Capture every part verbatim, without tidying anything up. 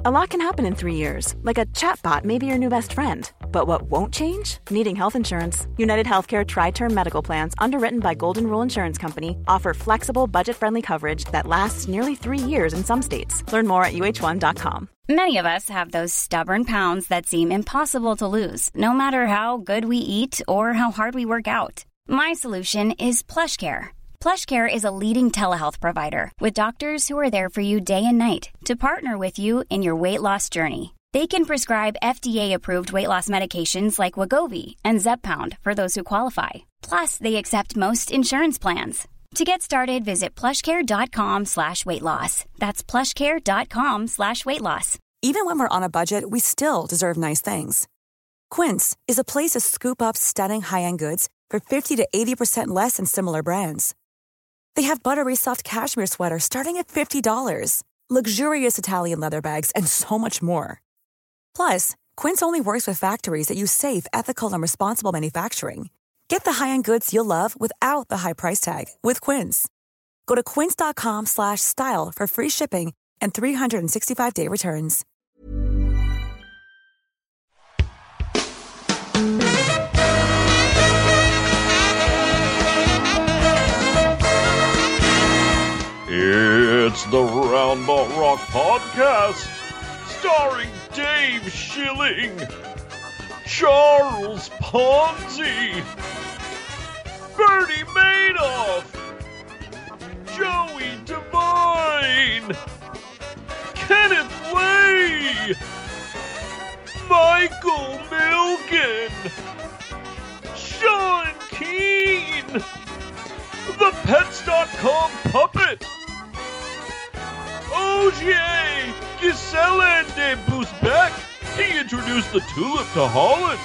A lot can happen in three years, like a chatbot may be your new best friend. But what won't change? Needing health insurance. United Healthcare Tri-Term Medical Plans, underwritten by Golden Rule Insurance Company, offer flexible, budget-friendly coverage that lasts nearly three years in some states. Learn more at U H one dot com. Many of us have those stubborn pounds that seem impossible to lose, no matter how good we eat or how hard we work out. My solution is PlushCare. PlushCare is a leading telehealth provider with doctors who are there for you day and night to partner with you in your weight loss journey. They can prescribe F D A-approved weight loss medications like Wegovy and Zepbound for those who qualify. Plus, they accept most insurance plans. To get started, visit plushcare.com slash weight loss. That's plushcare.com slash weight loss. Even when we're on a budget, we still deserve nice things. Quince is a place to scoop up stunning high-end goods for fifty to eighty percent less than similar brands. They have buttery soft cashmere sweaters starting at fifty dollars, luxurious Italian leather bags, and so much more. Plus, Quince only works with factories that use safe, ethical, and responsible manufacturing. Get the high-end goods you'll love without the high price tag with Quince. Go to quince.com slash style for free shipping and three sixty-five day returns. It's the Roundball Rock Podcast, starring Dave Schilling, Charles Ponzi, Bernie Madoff, Joey Devine, Kenneth Way, Michael Milken, Sean Keane, the Pets dot com puppet, Ogier Gisela de Bousbeck. He introduced the tulip to Holland.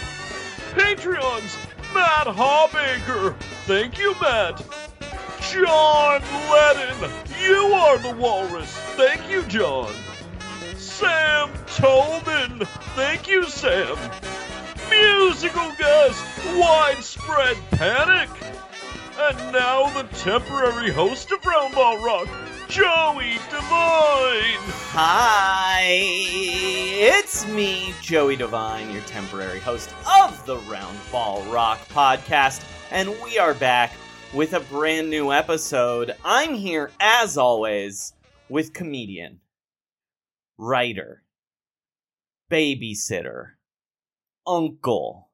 Patreons, Matt Hawbaker. Thank you, Matt. John Lennon. You are the walrus. Thank you, John. Sam Tolman. Thank you, Sam. Musical guest, Widespread Panic. And now the temporary host of Roundball Rock, Joey Devine! Hi, it's me, Joey Devine, your temporary host of the Roundball Rock Podcast, and we are back with a brand new episode. I'm here, as always, with comedian, writer, babysitter, uncle,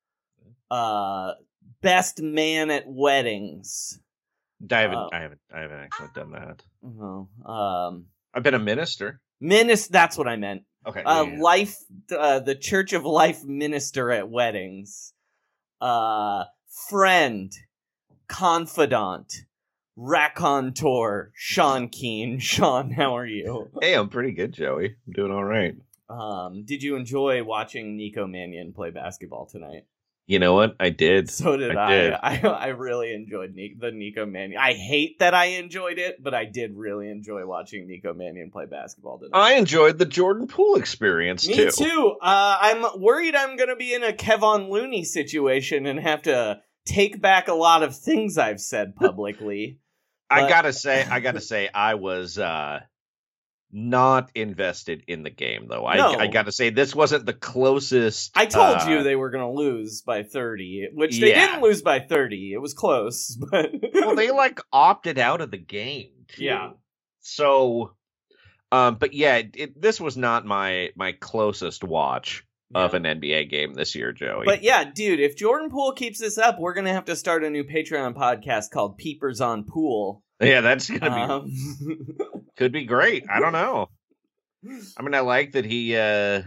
uh, best man at weddings. I haven't, Uh, I haven't, I haven't actually done that. Oh, um, I've been a minister. Minis, that's what I meant. Okay. Uh, yeah, yeah. life, uh, the Church of Life minister at weddings. Uh, friend, confidant, raconteur, Sean Keane. Sean, how are you? Hey, I'm pretty good, Joey. I'm doing all right. Um, did you enjoy watching Nico Mannion play basketball tonight? You know what? I did. So did I. I did. I, I, I really enjoyed Ni- the Nico Mannion. I hate that I enjoyed it, but I did really enjoy watching Nico Mannion play basketball tonight. I enjoyed the Jordan Poole experience, Me too. too. Uh, I'm worried I'm going to be in a Kevon Looney situation and have to take back a lot of things I've said publicly. I but- gotta say, I gotta say, I was uh, not invested in the game, though. I, No. I gotta say, this wasn't the closest. I told uh, you they were going to lose by thirty, which they Yeah. didn't lose by thirty. It was close, but Well, they like opted out of the game, too. Yeah. So, um, but yeah, it, it, this was not my my closest watch of Yeah. an N B A game this year, Joey. But yeah, dude, if Jordan Poole keeps this up, we're gonna have to start a new Patreon podcast called Peepers on Pool. yeah, that's gonna be Um, could be great. I don't know. I mean, I like that he uh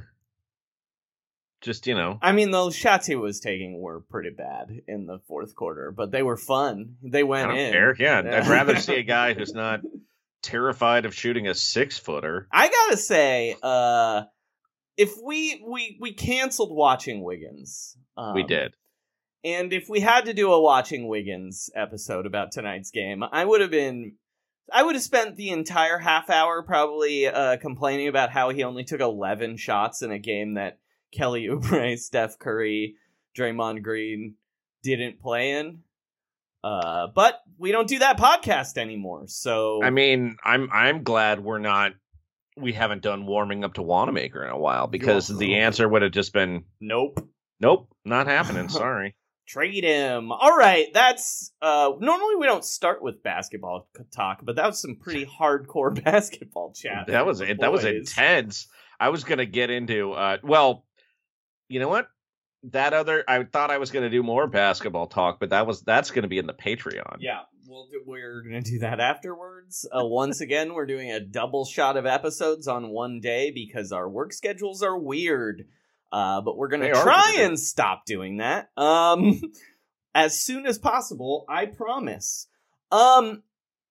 just, you know. I mean, those shots he was taking were pretty bad in the fourth quarter, but they were fun. They I went don't in. care. Yeah, I'd rather see a guy who's not terrified of shooting a six footer. I gotta say, uh, if we we we canceled watching Wiggins, um, We did. and if we had to do a watching Wiggins episode about tonight's game, I would have been, I would have spent the entire half hour probably uh, complaining about how he only took eleven shots in a game that Kelly Oubre, Steph Curry, Draymond Green didn't play in. Uh, but we don't do that podcast anymore, so I mean, I'm I'm glad we're not we haven't done warming up to Wanamaker in a while, because Yo. the answer would have just been, Nope. nope, not happening. Sorry. Trade him. All right, that's uh normally we don't start with basketball talk, but that was some pretty hardcore basketball chat. That was it. That was Boys. intense. I was gonna get into uh well, you know what? That other I thought I was gonna do more basketball talk, but that was that's gonna be in the Patreon. Yeah, we'll do, we're gonna do that afterwards. Uh, once again, we're doing a double shot of episodes on one day because our work schedules are weird. Uh, but we're going to try and stop doing that um, as soon as possible, I promise. Um,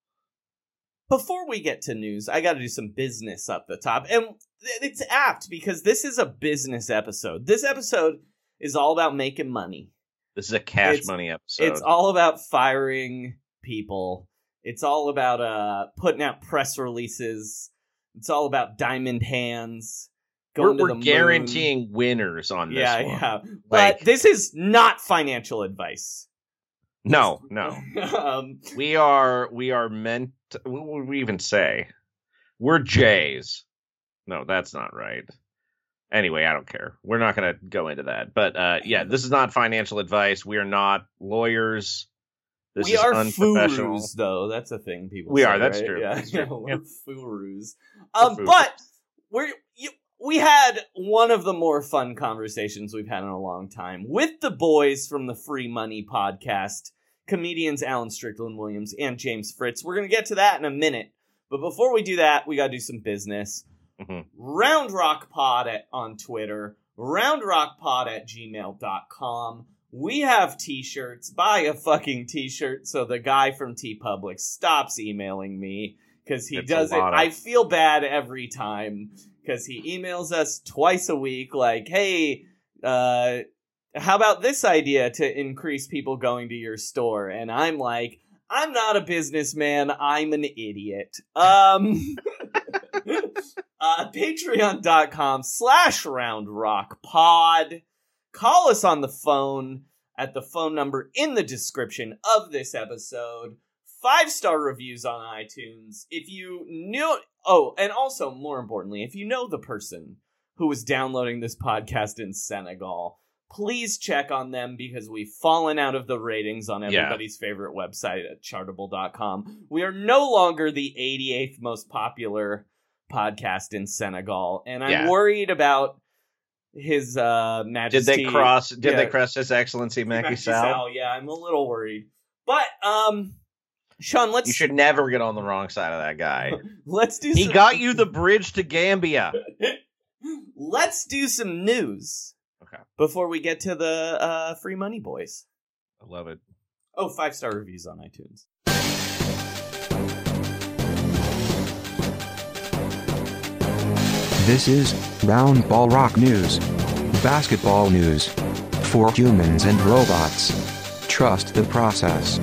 before we get to news, I got to do some business up the top. And it's apt because this is a business episode. This episode is all about making money. This is a cash It's- money episode. It's all about firing people. It's all about uh, putting out press releases. It's all about diamond hands. we're Going to we're the moon. guaranteeing winners on this Yeah, one. yeah. Like- But this is not financial advice. No, no. um, We are we are meant to, what would we even say? We're Jays. No, that's not right. Anyway, I don't care. We're not going to go into that. But uh, yeah, this is not financial advice. We are not lawyers. This we is are unprofessional. furus, though. That's a thing people We say, are, that's right? true, Yeah, that's true. yeah, we're Yeah. furus. Um, We're furus. but we're you, we had one of the more fun conversations we've had in a long time with the boys from the Free Money podcast, comedians Alan Strickland Williams and James Fritz. We're going to get to that in a minute. But before we do that, we got to do some business. Mhm. Round Rock Pod at, on Twitter, roundrockpod at gmail dot com. We have t-shirts. Buy a fucking t-shirt so the guy from TeePublic stops emailing me, because he It's a does it. lot of- I feel bad every time, because he emails us twice a week like, hey, uh, how about this idea to increase people going to your store? And I'm like, I'm not a businessman. I'm an idiot. Um... Uh, Patreon.com slash Round Rock Pod. Call us on the phone at the phone number in the description of this episode. Five-star reviews on iTunes. If you knew... Oh, and also, more importantly, if you know the person who was downloading this podcast in Senegal, please check on them, because we've fallen out of the ratings on Yeah. everybody's favorite website at chartable dot com. We are no longer the eighty-eighth most popular podcast in Senegal, and I'm Yeah. worried about his uh Did majesty. they cross? Did yeah. they cross His Excellency Macky Macky Sall? Sall, yeah, I'm a little worried. But um Sean, let's You should never get on the wrong side of that guy. let's do He some, got you the bridge to Gambia. let's do some news. Okay. Before we get to the uh Free Money Boys. I love it. Oh, five-star reviews on iTunes. This is Round Ball Rock News. Basketball news. For humans and robots. Trust the process.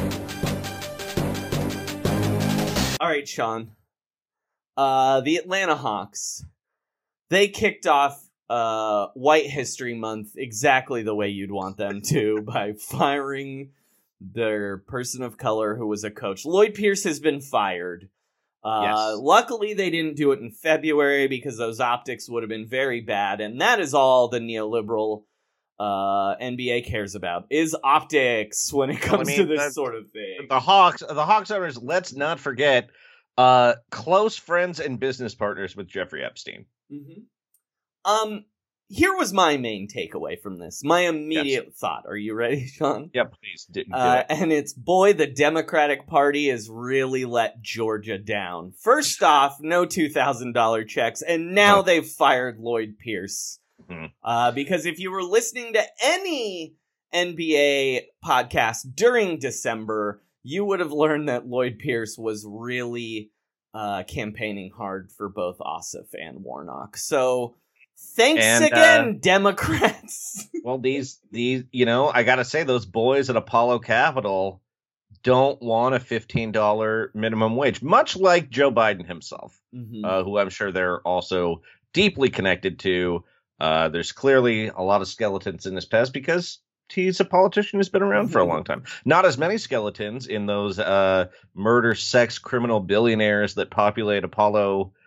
All right, Sean. Uh, the Atlanta Hawks. They kicked off uh, White History Month exactly the way you'd want them to, by firing their person of color who was a coach. Lloyd Pierce has been fired. Uh, Yes. Luckily, they didn't do it in February, because those optics would have been very bad. And that is all the neoliberal uh, N B A cares about, is optics when it comes mean, to this that's- sort of thing. The Hawks, the Hawks owners, let's not forget, uh, close friends and business partners with Jeffrey Epstein. Mm-hmm. Um, here was my main takeaway from this. My immediate thought. Are you ready, Sean? Yeah, please do, do Uh, it. and it's, boy, the Democratic Party has really let Georgia down. First off, no two thousand dollars checks, and now Huh. they've fired Lloyd Pierce. Mhm. Uh, because if you were listening to any N B A podcast during December, you would have learned that Lloyd Pierce was really uh, campaigning hard for both Ossoff and Warnock. So thanks And, again, uh, Democrats. Well, these these you know, I gotta say, those boys at Apollo Capital don't want a fifteen dollar minimum wage, much like Joe Biden himself, Mhm. uh, who I'm sure they're also deeply connected to. Uh, there's clearly a lot of skeletons in this past, because he's a politician who's been around for a long time. Not as many skeletons in those uh, murder, sex, criminal billionaires that populate Apollo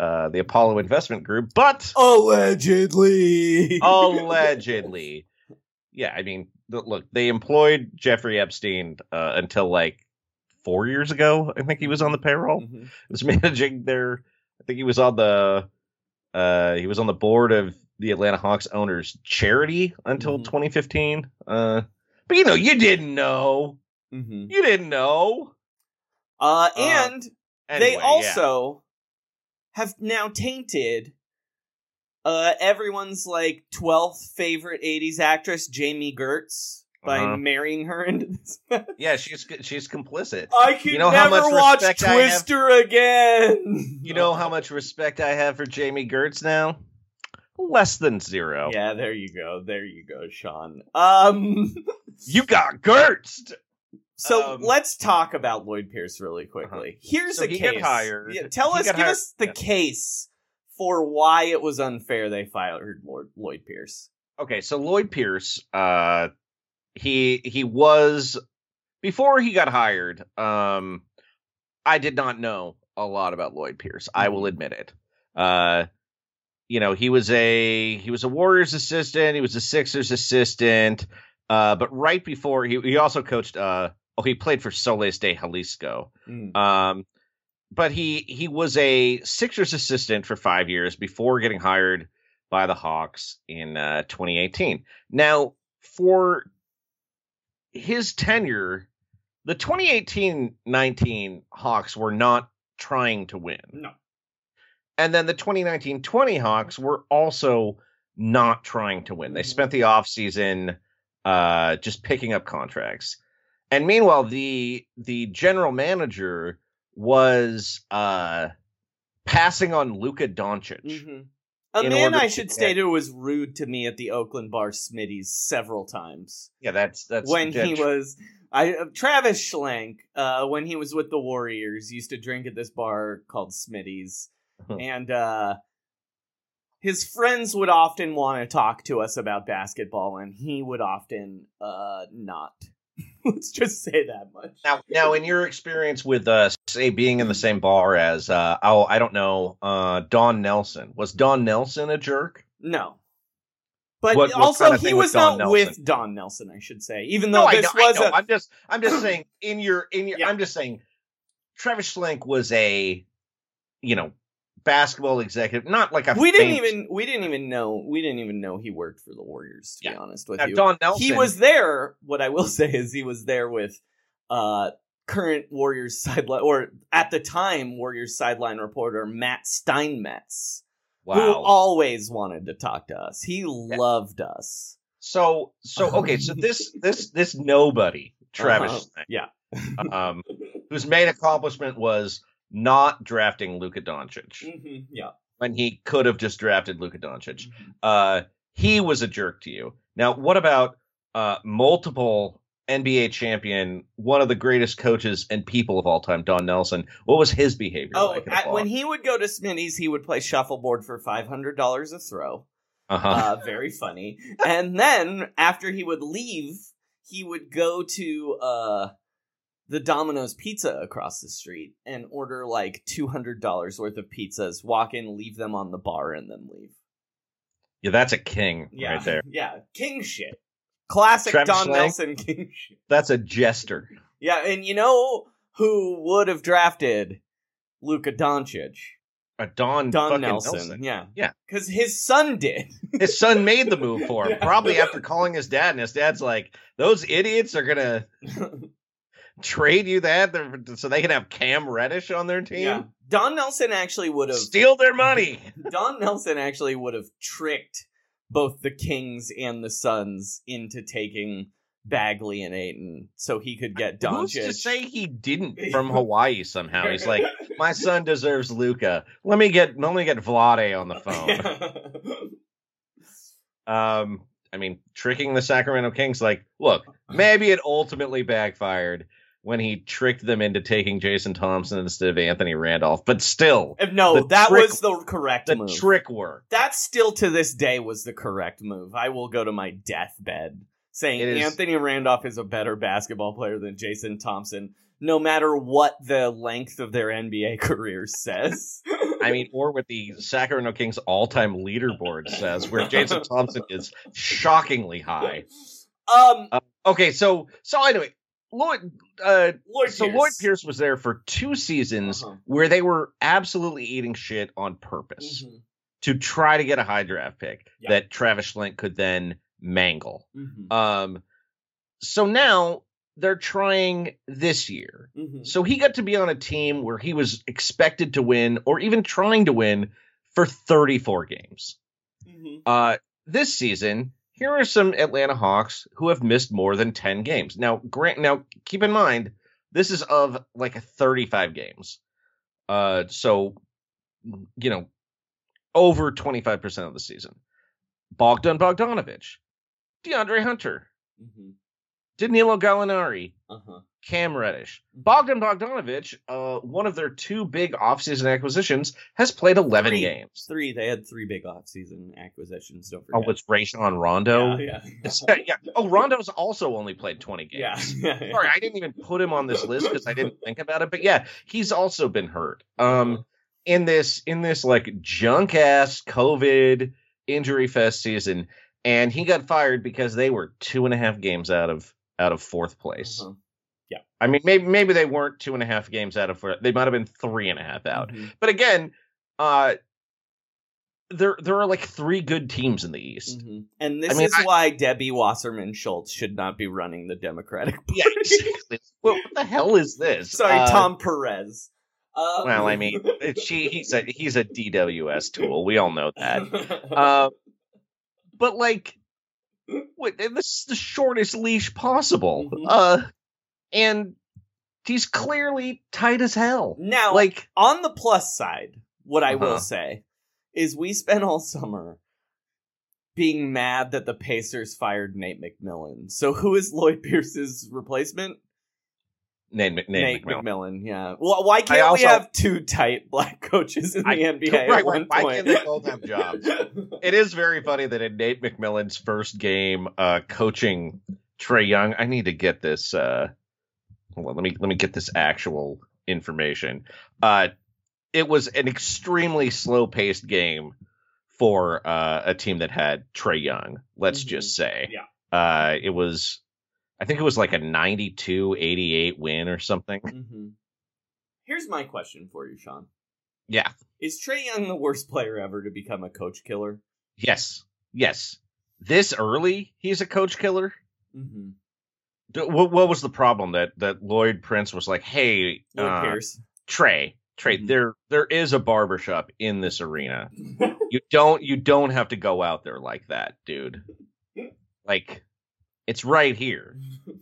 uh, the Apollo Investment Group, but Allegedly. allegedly, yeah. I mean, th- look, they employed Jeffrey Epstein uh, until like four years ago. I think he was on the payroll. Mhm. He was managing their. I think he was on the. Uh, he was on the board of the Atlanta Hawks owners charity until Mhm. twenty fifteen. Uh, but you know, you didn't know. Mhm. You didn't know. Uh, Uh, and Anyway, they yeah. also have now tainted uh, everyone's like twelfth favorite eighties actress, Jamie Gertz, by Uh-huh. marrying her into this. Yeah, she's she's complicit. I can You know how never much watch respect I have- Twister again. You know how much respect I have for Jamie Gertz now? Less than zero. Yeah, there you go. There you go, Sean. Um, You got Gertz. so Um, let's talk about Lloyd Pierce really quickly. Here's So a he case. got hired. Yeah, tell He us, got give hired- us the yeah. case for why it was unfair they fired Lord, Lloyd Pierce. Okay, so Lloyd Pierce, uh, he he was before he got hired. Um, I did not know a lot about Lloyd Pierce. I will admit it. Uh, you know, he was a he was a Warriors assistant. He was a Sixers assistant. Uh, but right before he he also coached. Uh, oh, he played for Soles de Jalisco. Mm. Um, but he he was a Sixers assistant for five years before getting hired by the Hawks in uh, twenty eighteen. Now, for his tenure, the twenty eighteen nineteen Hawks were not trying to win. No. And then the twenty nineteen twenty Hawks were also not trying to win. They Mhm. spent the offseason uh, just picking up contracts. And meanwhile, the the general manager was uh, passing on Luka Doncic. Mm-hmm. A In man, order I to should get- state, who was rude to me at the Oakland bar Smitty's several times. Yeah, that's that's when he that's- was I uh, Travis Schlenk, uh, when he was with the Warriors, used to drink at this bar called Smitty's, Mhm. and uh, his friends would often want to talk to us about basketball, and he would often uh, not. Let's just say that much. Now, now, in your experience with, uh, say, being in the same bar as, uh, oh, I don't know, uh, Don Nelson, was Don Nelson a jerk? No. But What- what also, kind of he thing was was Don not Nelson? with Don Nelson, I should say. Even though No, I this know, was I know. a I'm just, I'm just saying, in your, in your, Yeah. I'm just saying, Travis Schlenk was a, you know, basketball executive, not like a. we didn't famous- even we didn't even know we didn't even know he worked for the Warriors, to be Yeah. honest with Now, you. Don Nelson. He was there. What I will say is he was there with uh, current Warriors sideline, or at the time Warriors sideline reporter Matt Steinmetz, who Wow. always wanted to talk to us. He loved us. So, so okay, so this, this, this nobody, Travis Uh-huh. Schlenk, Yeah. um, whose main accomplishment was not drafting Luka Doncic. Mm-hmm. Yeah. When he could have just drafted Luka Doncic. Uh, he was a jerk to you. Now, what about uh, multiple N B A champion, one of the greatest coaches and people of all time, Don Nelson? What was his behavior Oh, like? in a at, bar? when he would go to Smitty's, he would play shuffleboard for five hundred dollars a throw. uh-huh. Uh, very funny. And then after he would leave, he would go to uh, the Domino's Pizza across the street and order like two hundred dollars worth of pizzas, walk in, leave them on the bar, and then leave. yeah, that's a king Yeah. right there. Yeah. King shit. Classic Travis Don Schlenk? Nelson king shit. That's a jester. Yeah, and you know who would have drafted Luka Doncic? A Don, Don fucking Nelson. Nelson. Yeah. Yeah. Because his son did. His son made the move for him, Yeah. probably after calling his dad, and his dad's like, those idiots are going to trade you that so they can have Cam Reddish on their team? Yeah. Don Nelson actually would have Steal their money. Don Nelson actually would have tricked both the Kings and the Suns into taking Bagley and Ayton so he could get Who's Doncic. to say he didn't from Hawaii somehow? He's like, my son deserves Luka. Let me get let me get Vlade on the phone. um, I mean, tricking the Sacramento Kings. Like, look, maybe it ultimately backfired when he tricked them into taking Jason Thompson instead of Anthony Randolph. But still, no, the that trick- was the correct the move. trick worked. That still to this day was the correct move. I will go to my deathbed saying It is- Anthony Randolph is a better basketball player than Jason Thompson, no matter what the length of their N B A career says. I mean, or what the Sacramento Kings all-time leaderboard says, where Jason Thompson is shockingly high. Um. Uh, okay, so so anyway, Lloyd. Uh, Lloyd so Pierce. Lloyd Pierce was there for two seasons Uh-huh. where they were absolutely eating shit on purpose Mhm. to try to get a high draft pick Yeah. that Travis Schlenk could then mangle. Mhm. Um. So now they're trying this year. Mhm. So he got to be on a team where he was expected to win or even trying to win for thirty-four games. Mhm. Uh, this season, here are some Atlanta Hawks who have missed more than ten games. Now, grant, now keep in mind, this is of like a thirty-five games. Uh, so, you know, over twenty-five percent of the season. Bogdan Bogdanovic, DeAndre Hunter, Mhm. Danilo Gallinari, Uh-huh. Cam Reddish. Bogdan Bogdanovic, uh, one of their two big offseason acquisitions, has played eleven Three. games. Three. They had three big offseason acquisitions. Don't forget. Oh, it's Rajon Rondo. Yeah. Yeah, yeah. Oh, Rondo's also only played twenty Yeah. games. yeah. yeah. Sorry, I didn't even put him on this list because I didn't think about it. But yeah, he's also been hurt. Um, in this in this like junk ass COVID injury fest season, and he got fired because they were two and a half games out of out of fourth place. Uh-huh. Yeah. I mean, maybe maybe they weren't two and a half games out of fourth. They might have been three and a half out. Mhm. But again, uh, there there are like three good teams in the East. Mhm. And this I mean, is I- why Debbie Wasserman Schultz should not be running the Democratic Party. Yeah, exactly. Well, what the hell is this? Sorry, Uh, Tom Perez. Um, Well, I mean, she he's a he's a D W S tool. We all know that. Uh, but like, what? This is the shortest leash possible. Mhm. Uh, and he's clearly tight as hell. now, Like, on the plus side, what I will Uh-huh. say is we spent all summer being mad that the Pacers fired Nate McMillan. So who is Lloyd Pierce's replacement? Nate, Nate, Nate McMillan. McMillan. Yeah. Well, why can't I also- we have two tight black coaches in the I- N B A right, at one why point? can't they both have jobs? It is very funny that in Nate McMillan's first game uh, coaching Trae Young, I need to get this. Uh, hold on, let me let me get this actual information. Uh, it was an extremely slow paced game for uh, a team that had Trae Young. Let's Mhm. just say, Yeah. uh, it was. I think it was like a ninety-two eighty-eight win or something. hmm Here's my question for you, Sean. Yeah. Is Trae Young the worst player ever to become a coach killer? Yes. Yes. This early, he's a coach killer. Mm-hmm. D- What, what was the problem that, that Lloyd Prince was like, hey, Lloyd uh, Pierce. Trey, Trey, Mhm. there there is a barbershop in this arena. You don't you don't have to go out there like that, dude. Like, it's right here.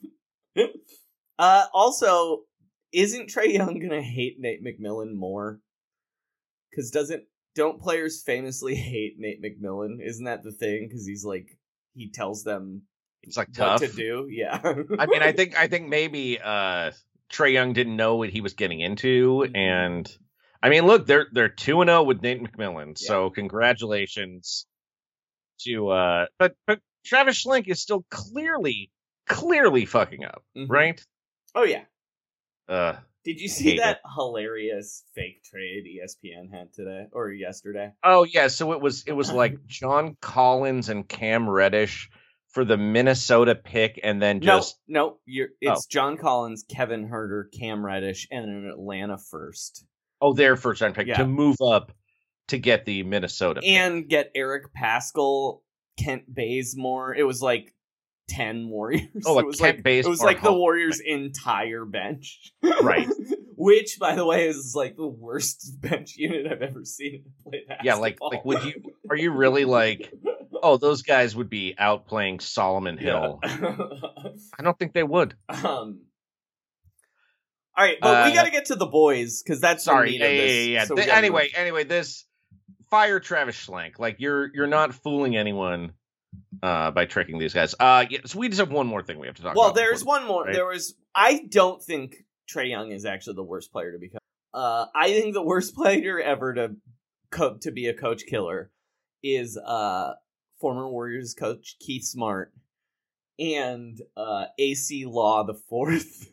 uh, also, isn't Trae Young gonna hate Nate McMillan more? Because doesn't don't players famously hate Nate McMillan? Isn't that the thing? Because he's like he tells them It's like what tough. to do. Yeah. I mean, I think I think maybe uh, Trae Young didn't know what he was getting into, Mhm. and I mean, look, they're they're two and zero with Nate McMillan, so congratulations to. Uh, but but Travis Schlenk is still clearly clearly fucking up, Mhm. right? Oh yeah. Uh, Did you see hate that hilarious fake trade E S P N had today or yesterday? oh yeah, so it was it was like John Collins and Cam Reddish for the Minnesota pick, and then just no, no, you're, it's Oh. John Collins, Kevin Herter, Cam Reddish, and an Atlanta first. oh their first round pick Yeah. to move up to get the Minnesota pick. And get Eric Pascal, Kent Bazemore. It was like ten Warriors. Oh, like it was Kent like, Bazemore, It was like the huh? Warriors' entire bench. Right. Which, by the way, is like the worst bench unit I've ever seen play basketball. Yeah, like like would you are you really like oh those guys would be outplaying Solomon Hill? Yeah. I don't think they would. um. All right, but we Uh, got to get to the boys because that's the Sorry, meat yeah, of yeah, this. yeah. yeah. So we Th- gotta anyway, move. anyway, this fire Travis Schlenk. Like you're you're not fooling anyone uh, by tricking these guys. Uh, yeah, so we just have one more thing we have to talk Well, about. there's before- one more. right? There was. I don't think Trae Young is actually the worst player to become. Uh, I think the worst player ever to co- to be a coach killer is uh former Warriors coach Keith Smart and uh A C Law the fourth.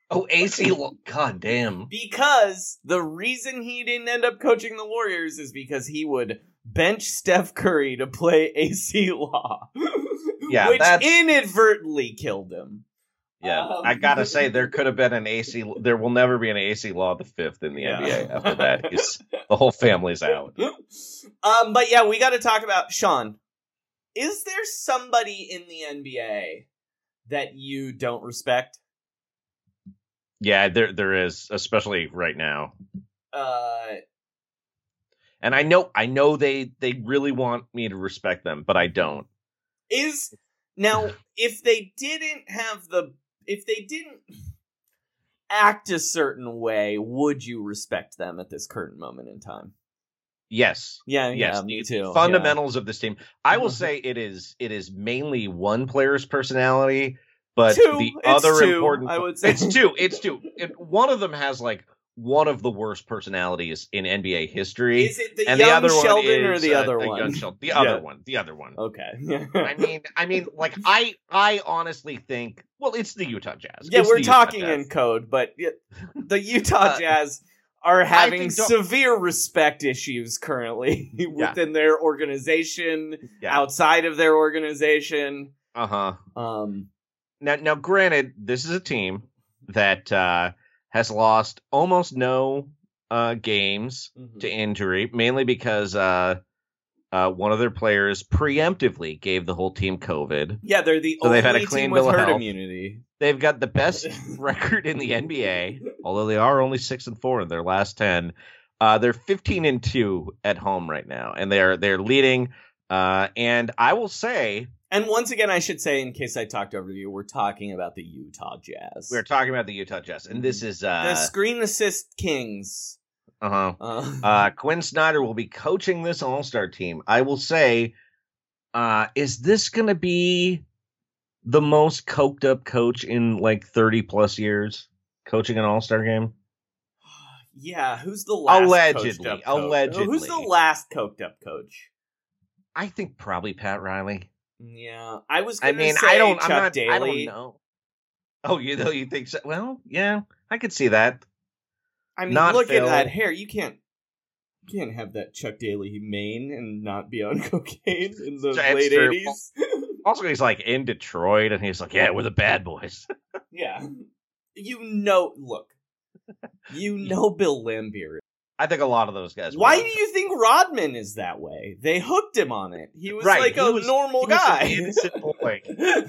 Oh, A C Law. God damn. Because the reason he didn't end up coaching the Warriors is because he would bench Steph Curry to play A C Law. Yeah, which that's... inadvertently killed him. Yeah, um... I gotta say, there could have been an A C... There will never be an A C Law the fifth in the yeah. N B A after that. He's, the whole family's out. Um, but yeah, we gotta talk about... Sean, is there somebody in the N B A that you don't respect? Yeah, there there is, especially right now. Uh, and I know I know they they really want me to respect them, but I don't. Is now if they didn't have the if they didn't act a certain way, would you respect them at this current moment in time? Yes. Yeah, yes. yeah, me too. Fundamentals yeah. of this team. I will say it is it is mainly one player's personality. But two. the it's other two, important, I would say it's two. It's two. It, one of them has like one of the worst personalities in N B A history. Is it the and young the other Sheldon one or is, the uh, other a one? Young Sheldon. The yeah. other one. The other one. Okay. I mean, I mean, like I, I honestly think. Well, it's the Utah Jazz. Yeah, it's we're talking in code, but the Utah uh, Jazz are having so. severe respect issues currently within yeah. their organization, yeah. outside of their organization. Uh huh. Um. Now, now, granted, this is a team that uh, has lost almost no uh, games mm-hmm. to injury, mainly because uh, uh, one of their players preemptively gave the whole team COVID. Yeah, they're the so only they've had a clean team with bill of herd health. immunity. They've got the best record in the N B A, although they are only six and four in their last ten. Uh, they're fifteen and two at home right now, and they're they're leading. Uh, and I will say. And once again, I should say, in case I talked over you, we're talking about the Utah Jazz. We're talking about the Utah Jazz, and this is uh, the Screen Assist Kings. Uh-huh. Uh uh Quinn Snyder will be coaching this All-Star team. I will say, uh, is this going to be the most coked up coach in like thirty plus years coaching an All-Star game? Yeah, who's the last allegedly? Coked up Allegedly, coach? Who's the last coked up coach? I think probably Pat Riley. Yeah, I was. I Gonna mean, say I don't. Chuck I'm not. Daly. I don't know. Oh, you know, you think so? Well, yeah, I could see that. I mean, not look Phil. at that hair. You can't. You can't have that Chuck Daly mane and not be on cocaine in the That's late true. eighties. Also, he's like in Detroit, and he's like, "Yeah, we're the bad boys." Yeah, you know. Look, you know Bill Laimbeer. I think a lot of those guys. Why do you think Rodman is that way? They hooked him on it. He was right. like he a was, normal he was guy. An innocent boy.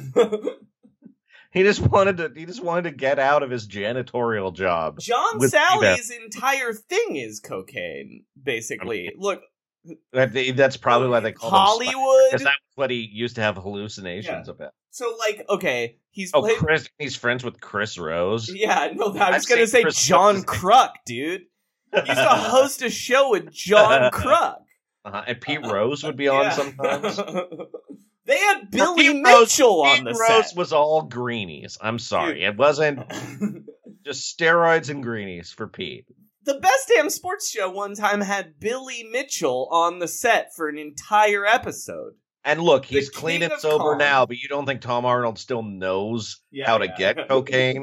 He just wanted to. He just wanted to get out of his janitorial job. John Sally's entire thing is cocaine, basically. Look, that, that's probably why they call Hollywood. him because that's what he used to have hallucinations yeah. about. So, like, okay, he's oh, played... Chris. He's friends with Chris Rose. Yeah, no, I was I've gonna say Chris John Rose. Kruk, dude. He used to host a show with John Kruk. Uh-huh. And Pete Rose would be on yeah. sometimes. They had Billy Pete Mitchell Rose, on the Pete set. Rose was all greenies. I'm sorry. Dude. It wasn't just steroids and greenies for Pete. The Best Damn Sports Show one time had Billy Mitchell on the set for an entire episode. And look, he's The clean king and of sober calm. now, but you don't think Tom Arnold still knows Yeah, how to yeah. get cocaine?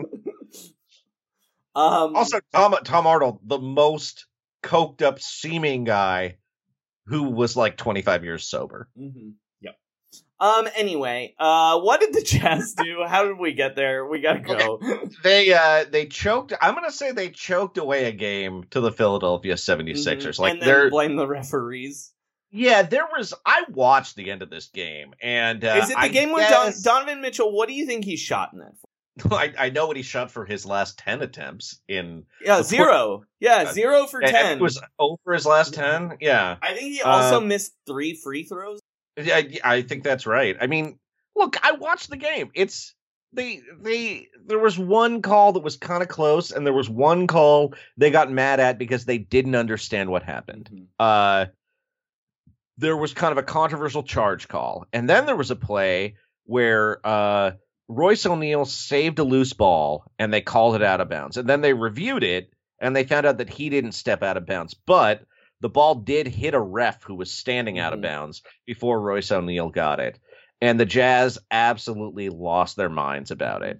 um, Also, Tom Tom Arnold, the most coked up seeming guy who was like twenty-five years sober. Mm-hmm. Yep. Um. Anyway, uh, what did the Jazz do? How did we get there? We gotta go. Okay. They uh they choked. I'm gonna say they choked away a game to the Philadelphia seventy-sixers. Mm-hmm. Like and then they're blame the referees. Yeah, there was. I watched the end of this game, and uh, is it the I game with guess, Don, Donovan Mitchell? What do you think he shot in that for? I, I know what he shot for his last ten attempts in. Yeah, zero. Yeah, zero for and ten. It was over his last ten. Yeah, I think he also uh, missed three free throws. Yeah, I think that's right. I mean, look, I watched the game. It's they they there was one call that was kind of close, and there was one call they got mad at because they didn't understand what happened. Mm-hmm. Uh. There was kind of a controversial charge call. And then there was a play where uh, Royce O'Neal saved a loose ball and they called it out of bounds. And then they reviewed it and they found out that he didn't step out of bounds. But the ball did hit a ref who was standing out of Mm-hmm. bounds before Royce O'Neal got it. And the Jazz absolutely lost their minds about it.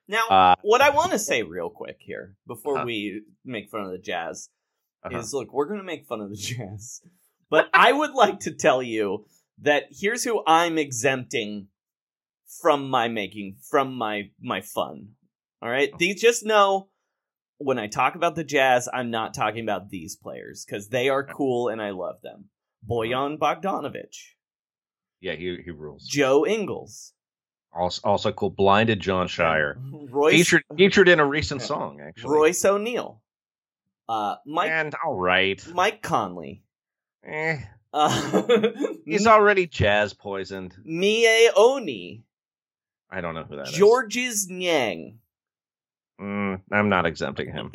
Now, Uh, what I want to say real quick here, before Uh-huh. we make fun of the Jazz, Uh-huh. is, look, we're going to make fun of the Jazz. But I would like to tell you that here's who I'm exempting from my making, from my, my fun. All right? These, just know, when I talk about the Jazz, I'm not talking about these players, because they are cool and I love them. Bojan Bogdanovic. Yeah, he he rules. Joe Ingles. Also, also cool. Blinded John Shire. Royce, Featured featured in a recent Yeah. song, actually. Royce O'Neal. Uh, Mike And all right. Mike Conley. Eh, Uh, he's already jazz poisoned. Mie Oni. I don't know who that is. Georges Niang. Mm, I'm not exempting him.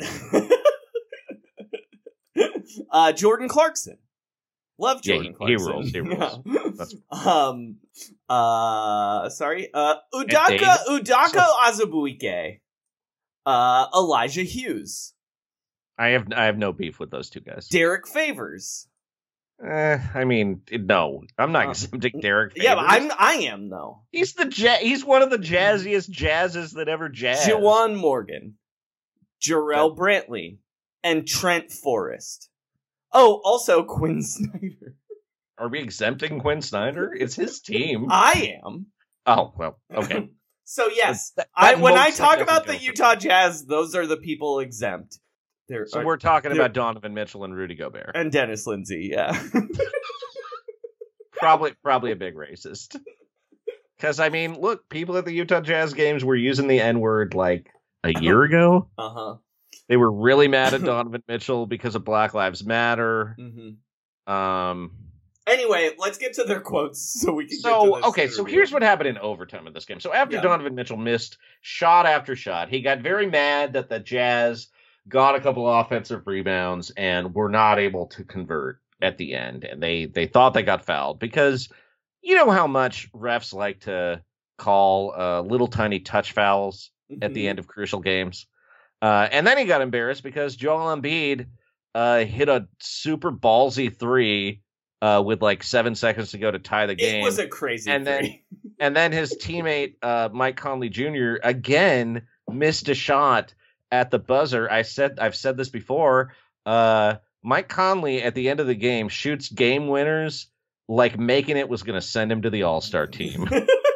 uh, Jordan Clarkson. Love Yeah, Jordan he- he Clarkson. rules, he rules. Yeah. That's- Um. Uh. Sorry. Uh. Udaka. Davis? Udaka Azubuike. Uh. Elijah Hughes. I have I have no beef with those two guys. Derek Favors. Eh, I mean, no, I'm not Uh, exempting Derek. Yeah, but Favors. I'm. I am though. He's the ja- He's one of the jazziest jazzes that ever jazzed. Juwan Morgan, Jarrell Brantley, and Trent Forrest. Oh, also Quinn Snyder. Are we exempting Quinn Snyder? It's his team. I am. Oh well, okay. So yes, That- I, that when I most talk definitely about the goes for Utah me. Jazz, those are the people exempt. There So are- we're talking there- about Donovan Mitchell and Rudy Gobert. and Dennis Lindsay. Yeah. Probably, probably a big racist. Because I mean, look, people at the Utah Jazz games were using the N word like a year ago. Uh huh. They were really mad at Donovan Mitchell because of Black Lives Matter. Mm-hmm. Um. Anyway, let's get to their quotes so we can. get So to this okay, so interview. here's what happened in overtime of this game. So after Yeah. Donovan Mitchell missed shot after shot, he got very mad that the Jazz got a couple offensive rebounds and were not able to convert at the end, and they they thought they got fouled because you know how much refs like to call uh, little tiny touch fouls at the Mhm. end of crucial games. Uh, and then he got embarrassed because Joel Embiid uh, hit a super ballsy three uh, with like seven seconds to go to tie the game. It was a crazy. And then- three. And then his teammate, uh, Mike Conley Junior, again missed a shot at the buzzer. I said, I've said this before. Uh, Mike Conley at the end of the game shoots game winners like making it was going to send him to the All-Star team.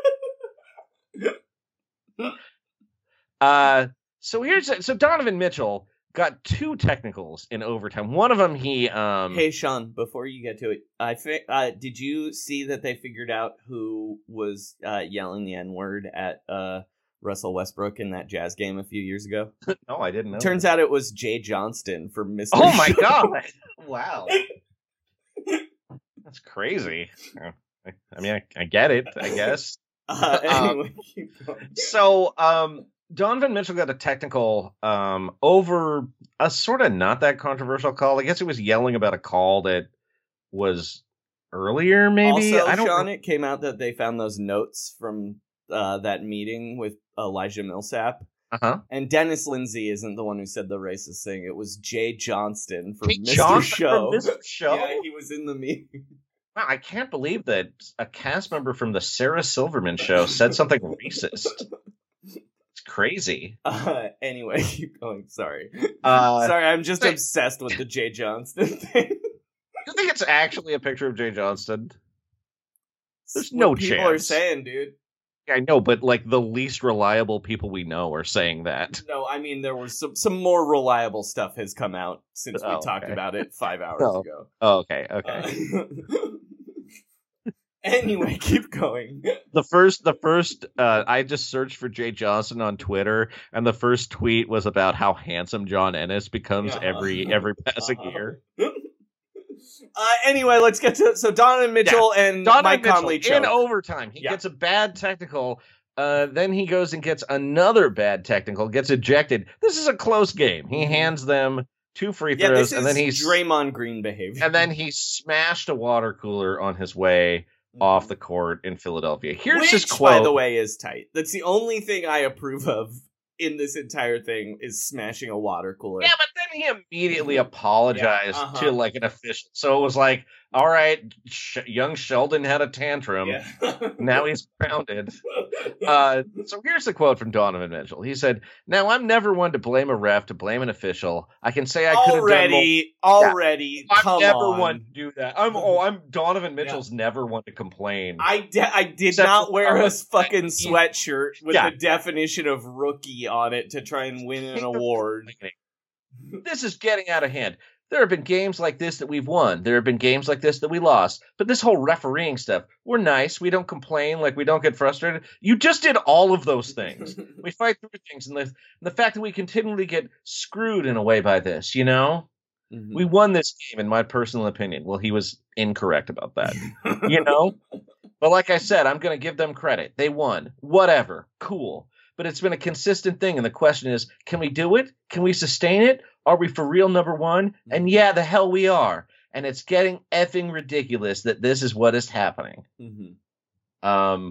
uh, so here's so Donovan Mitchell got two technicals in overtime. One of them he um Hey Sean, before you get to it, I fi- uh, did you see that they figured out who was uh, yelling the N word at uh, Russell Westbrook in that Jazz game a few years ago? no, I didn't know. Turns out it was Jay Johnston from Mister Oh my Show. god! Wow, that's crazy. I, I mean, I, I get it. I guess. Uh, anyway, keep going. So, um, Donovan Mitchell got a technical um, over a sort of not that controversial call. I guess it was yelling about a call that was earlier, maybe. Also, I don't Sean, know. it came out that they found those notes from uh, that meeting with Elijah Millsap. Uh-huh. And Dennis Lindsay isn't the one who said the racist thing. It was Jay Johnston from Jay Mister Johnston Show. from Mister Show? Yeah, he was in the meeting. Wow, I can't believe that a cast member from the Sarah Silverman show said something racist. It's crazy. Uh, anyway, keep going. Sorry. Uh, Sorry, I'm just wait. obsessed with the Jay Johnston thing. You think it's actually a picture of Jay Johnston? There's What no people are chance. saying, dude. I know, but like the least reliable people we know are saying that. No, I mean there was some some more reliable stuff has come out since we Oh, talked okay. about it five hours Oh. ago. Oh, okay, okay. Uh, anyway, keep going. the first, the first, uh, I just searched for Jay Johnson on Twitter, and the first tweet was about how handsome John Ennis becomes Yeah. every every passing Uh-huh. year. Uh, anyway, let's get to so Donovan Mitchell and Donovan Mike Mitchell Conley in choke. overtime, he Yeah. gets a bad technical. Uh, then he goes and gets another bad technical, gets ejected. This is a close game. He hands them two free Yeah, throws, this is and then he's Draymond Green behavior. and then he smashed a water cooler on his way off the court in Philadelphia. Here's Which, his quote. by the way, is tight. That's the only thing I approve of in this entire thing is smashing a water cooler. Yeah, but then then he immediately apologized Yeah, uh-huh. to like an official. So it was like, all right, Sh- young Sheldon had a tantrum. Yeah. Now he's grounded. Uh, so here's the quote from Donovan Mitchell. He said, "Now I'm never one to blame a ref, to blame an official. I can say I could have done more." Already, already, I'm come never on. one to do that. I'm oh, I'm Donovan Mitchell's never one to complain. I, de- I did Except not for wear a Carlos. fucking He- sweatshirt with Yeah. the definition of rookie on it to try and win an King of award. complaining. This is getting out of hand. There have been games like this that we've won. There have been games like this that we lost. But this whole refereeing stuff, we're nice. We don't complain. Like, we don't get frustrated. You just did all of those things. We fight through things. And the, and the fact that we continually get screwed in a way by this, you know? Mhm. We won this game, in my personal opinion. Well, he was incorrect about that, you know? But like I said, I'm going to give them credit. They won. Whatever. Cool. But it's been a consistent thing. And the question is, can we do it? Can we sustain it? Are we for real number one? And yeah, the hell we are. And it's getting effing ridiculous that this is what is happening. Mhm. Um,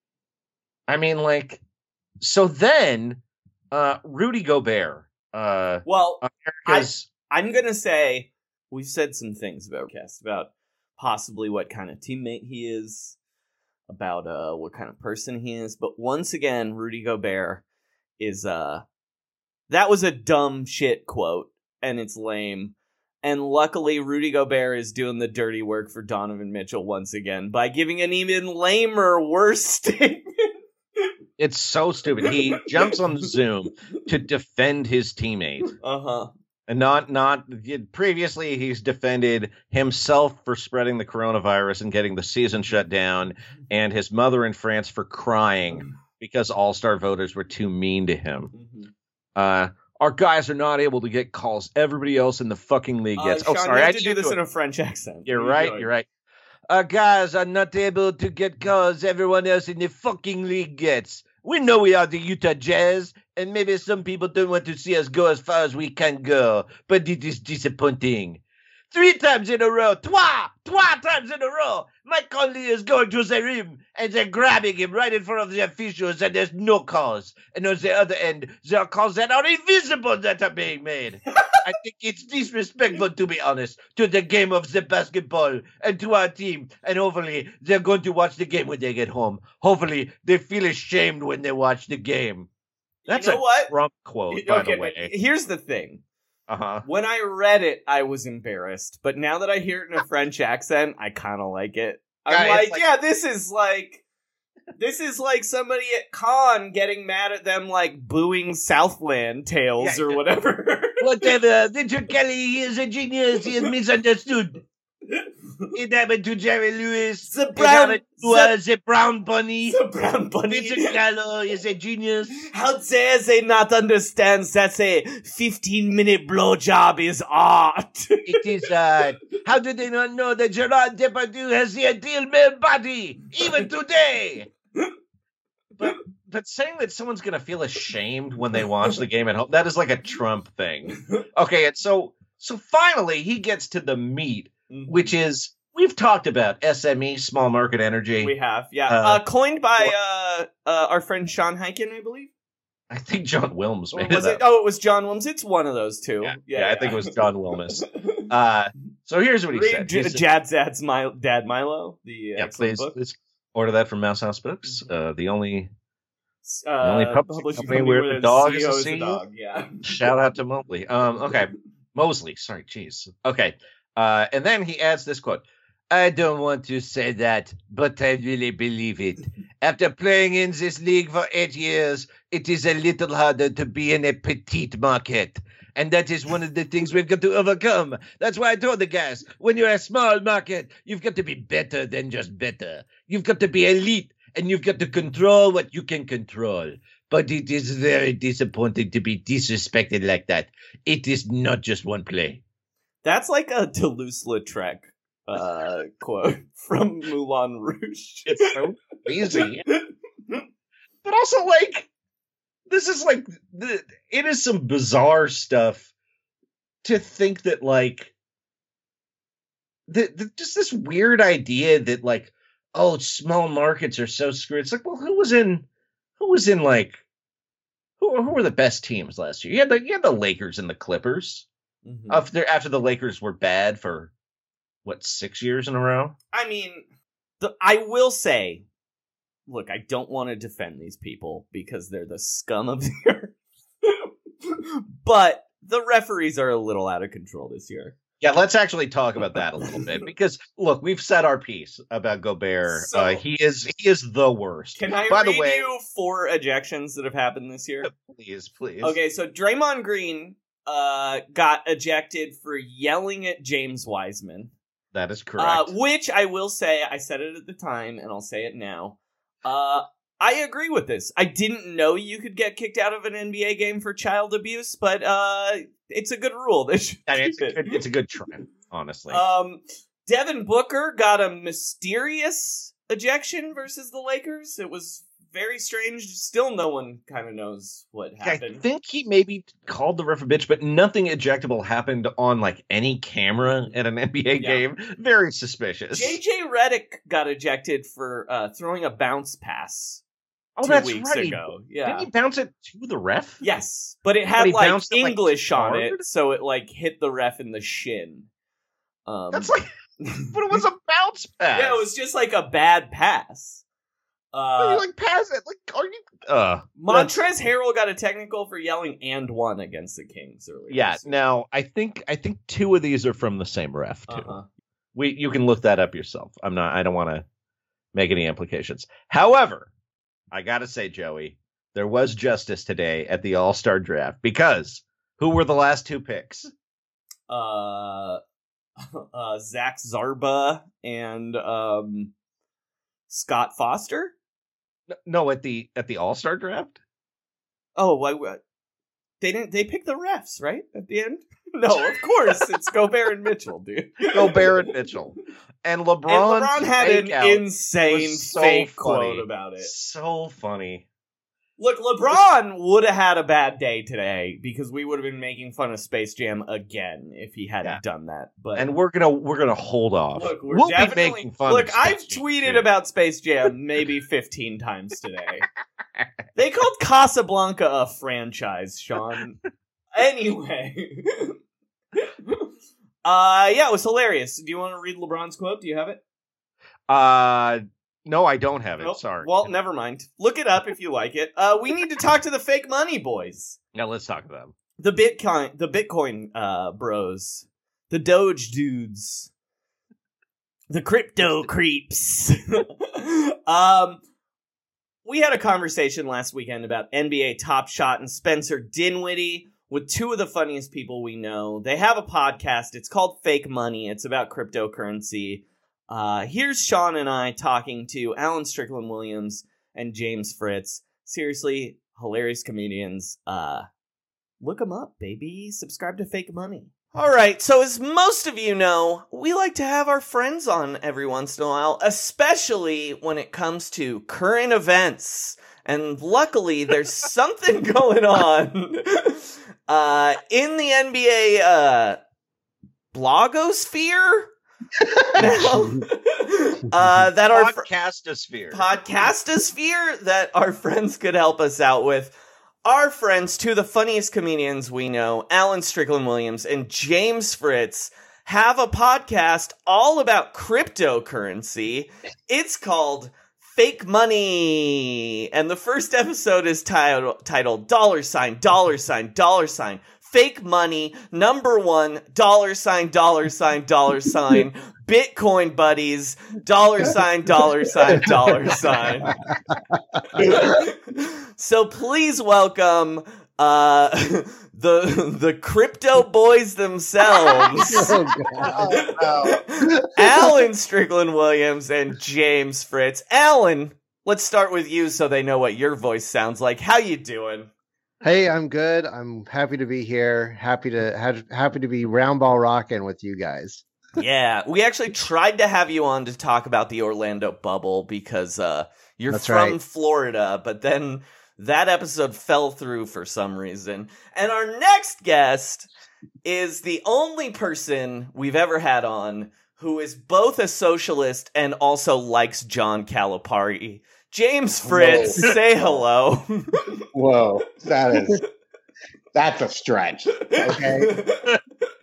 I mean, like, so then, uh, Rudy Gobert, uh, Well, America's, I'm gonna say we've said some things about Cast about possibly what kind of teammate he is, about uh what kind of person he is, but once again, Rudy Gobert is uh that was a dumb shit quote, and it's lame. And luckily, Rudy Gobert is doing the dirty work for Donovan Mitchell once again by giving an even lamer, worse statement. it's so stupid. He jumps on the Zoom to defend his teammate. Uh huh. And not, not previously, he's defended himself for spreading the coronavirus and getting the season shut down, and his mother in France for crying because all-star voters were too mean to him. Mm-hmm. Uh, our guys are not able to get calls. Everybody else in the fucking league gets. Uh, oh, Sean, sorry, you I have to do didn't this do in it. a French accent. You're What are you right. doing? You're right. Our guys are not able to get calls. Everyone else in the fucking league gets. We know we are the Utah Jazz, and maybe some people don't want to see us go as far as we can go, but it is disappointing. Three times in a row, trois, trois times in a row, Mike Conley is going to the rim, and they're grabbing him right in front of the officials, and there's no calls. And on the other end, there are calls that are invisible that are being made. I think it's disrespectful, to be honest, to the game of the basketball and to our team. And hopefully, they're going to watch the game when they get home. Hopefully, they feel ashamed when they watch the game. That's You know a what? Trump quote, by Okay, the but way. here's the thing. Uh-huh. When I read it, I was embarrassed. But now that I hear it in a French accent, I kind of like it. I'm Yeah, it's like, like- yeah, this is like... This is like somebody at Con getting mad at them, like, booing Southland Tales Yeah, or yeah. whatever. Whatever. Mister Kelly, he is a genius. He is misunderstood. It happened to Jerry Lewis. The It brown... happened to uh, the brown bunny. The brown bunny. Mister Gallo is a genius. How dare they not understand that a fifteen-minute blowjob is art? It is, uh, how did they not know that Gerard Depardieu has the ideal male body, even today? But, but saying that someone's going to feel ashamed when they watch the game at home, that is like a Trump thing. Okay, and so, so finally he gets to the meat, which is, we've talked about S M E, small market energy. We have, yeah. Uh, Uh, coined by uh, uh, our friend Sean Hyken, I believe. I think John Wilms Or made was it it? up. Oh, it was John Williams. It's one of those two. Yeah, yeah, I think it was John Wilmus. Uh, so here's what he Read said. J- He said- Jad Zad's My Dad Milo. The yeah, excellent please, book. please order that from Mouse House Books. Uh, the only Uh, only publishing publishing company where the dog is a C E O C E O? dog. Yeah. shout out to Mobley. Um, okay, Mosley. Sorry, jeez. Okay, uh, and then he adds this quote. I don't want to say that, but I really believe it. After playing in this league for eight years, it is a little harder to be in a petite market. And that is one of the things we've got to overcome. That's why I told the guys, when you're a small market, you've got to be better than just better. You've got to be elite, and you've got to control what you can control. But it is very disappointing to be disrespected like that. It is not just one play. That's like a Toulouse-Lautrec uh, quote from Moulin Rouge. It's so crazy. But also, like, this is like, the, it is some bizarre stuff to think that, like, the, the, just this weird idea that, like, oh, small markets are so screwed. It's like, well, who was in, who was in, like, who, who were the best teams last year? You had the, you had the Lakers and the Clippers. Mm-hmm. After after the Lakers were bad for what six years in a row. I mean, the, I will say, look, I don't want to defend these people because they're the scum of the earth, but the referees are a little out of control this year. Yeah, let's actually talk about that a little bit because look, we've said our piece about Gobert. So, uh, he is he is the worst. Can I By read the way, you four ejections that have happened this year? Please, please. Okay, so Draymond Green uh, got ejected for yelling at James Wiseman. That is correct. Uh, which I will say, I said it at the time, and I'll say it now. Uh, I agree with this. I didn't know you could get kicked out of an N B A game for child abuse, but uh, it's a good rule. They should I mean, it's, keep a good, it's a good trend, honestly. Um, Devin Booker got a mysterious ejection versus the Lakers. It was very strange. Still, no one kind of knows what happened. I think he maybe called the ref a bitch, but nothing ejectable happened on like any camera at an N B A Yeah. game. Very suspicious. J J Redick got ejected for uh, throwing a bounce pass. oh, two that's weeks right. ago. Yeah. Didn't he bounce it to the ref? Yes, but it But had he like bounced it, like, English on hard? it, so it like hit the ref in the shin. Um, That's like, but it was a bounce pass. yeah, it was just like a bad pass. How do Uh, you like pass it? Like, are you? Uh, Montrezl Harrell got a technical for yelling and one against the Kings earlier. yeah. this year. Now, I think I think two of these are from the same ref too. Uh-huh. We you can look that up yourself. I'm not. I don't want to make any implications. However, I gotta say, Joey, there was justice today at the All-Star Draft because who were the last two picks? Uh, uh, Zach Zarba and um, Scott Foster. No, at the at the All-Star Draft. Oh, why? what? They didn't. They picked the refs, right? At the end. No, of course it's Gobert and Mitchell, dude. Gobert and Mitchell, and LeBron. And LeBron had an insane was so fake funny. quote about it. So funny. Look, LeBron would have had a bad day today because we would have been making fun of Space Jam again if he hadn't Yeah. done that. But And we're gonna we're gonna hold off. look, we're we'll be definitely making fun. look. of I've Space Jam, tweeted too. about Space Jam maybe fifteen times today. They called Casablanca a franchise, Sean. Anyway, uh, yeah, it was hilarious. Do you want to read LeBron's quote? Do you have it? Uh, no, I don't have it. Nope. Sorry. Well, never mind. Look it up if you like it. Uh, we need to talk to the fake money boys. Now let's talk about them. The Bitcoin, the Bitcoin uh, bros, the Doge dudes, the crypto creeps. um, we had a conversation last weekend about N B A Top Shot and Spencer Dinwiddie with two of the funniest people we know. They have a podcast. It's called Fake Money. It's about cryptocurrency. Uh, here's Sean and I talking to Alan Strickland Williams and James Fritz. Seriously, hilarious comedians. Uh, look them up, baby. Subscribe to Fake Money. All right, so as most of you know, we like to have our friends on every once in a while, especially when it comes to current events. And luckily, there's something going on uh, in the N B A uh, blogosphere. Now, uh, that our fr- Podcastosphere. podcastosphere that our friends could help us out with. Our friends, two of the funniest comedians we know, Alan Strickland Williams and James Fritz, have a podcast all about cryptocurrency. It's called Fake Money. And the first episode is titled, titled Dollar Sign, Dollar Sign, Dollar Sign. Fake money, number one, dollar sign, dollar sign, dollar sign, Bitcoin buddies, dollar sign, dollar sign, dollar sign. So please welcome uh, the the crypto boys themselves, Alan Strickland Williams and James Fritz. Alan, let's start with you so they know what your voice sounds like. How you doing? Hey, I'm good. I'm happy to be here. Happy to ha- happy to be round ball rocking with you guys. Yeah, we actually tried to have you on to talk about the Orlando bubble because uh, you're That's from right. Florida, but then that episode fell through for some reason. And our next guest is the only person we've ever had on who is both a socialist and also likes John Calipari. James Fritz, Whoa. say hello. Whoa, that is that's a stretch. Okay.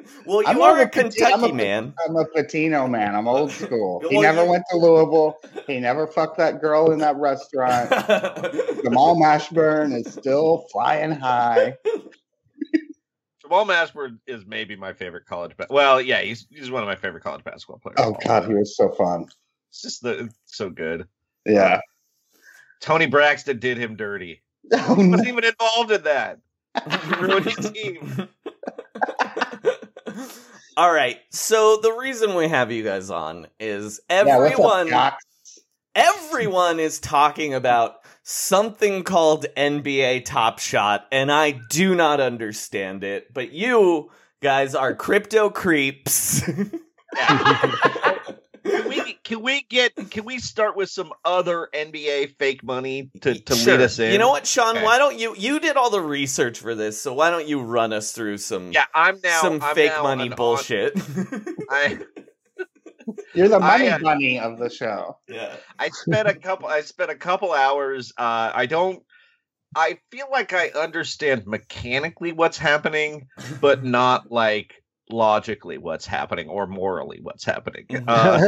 Well, you I'm are a a Pati- Kentucky I'm a, man. I'm a Patino man. I'm old school. He Well, never you- went to Louisville. He never fucked that girl in that restaurant. Jamal Mashburn is still flying high. Jamal Mashburn is maybe my favorite college. Ba- well, yeah, he's he's one of my favorite college basketball players. Oh God, he was so fun. It's just the it's so good. Yeah. Tony Braxton did him dirty. Oh, He no. wasn't even involved in that. He ruined his team. All right. So the reason we have you guys on is Yeah, what's up, everyone Doc? everyone is talking about something called N B A Top Shot, and I do not understand it. But you guys are crypto creeps. Can we can we get can we start with some other N B A fake money to, to Sure. lead us in? You know what, Sean? Okay. Why don't you you did all the research for this, so why don't you run us through some Yeah, I'm now some I'm fake now money an bullshit? on- I You're the money I, uh, bunny of the show. Yeah. I spent a couple I spent a couple hours. Uh, I don't. I feel like I understand mechanically what's happening, but not like logically what's happening or morally what's happening. Uh,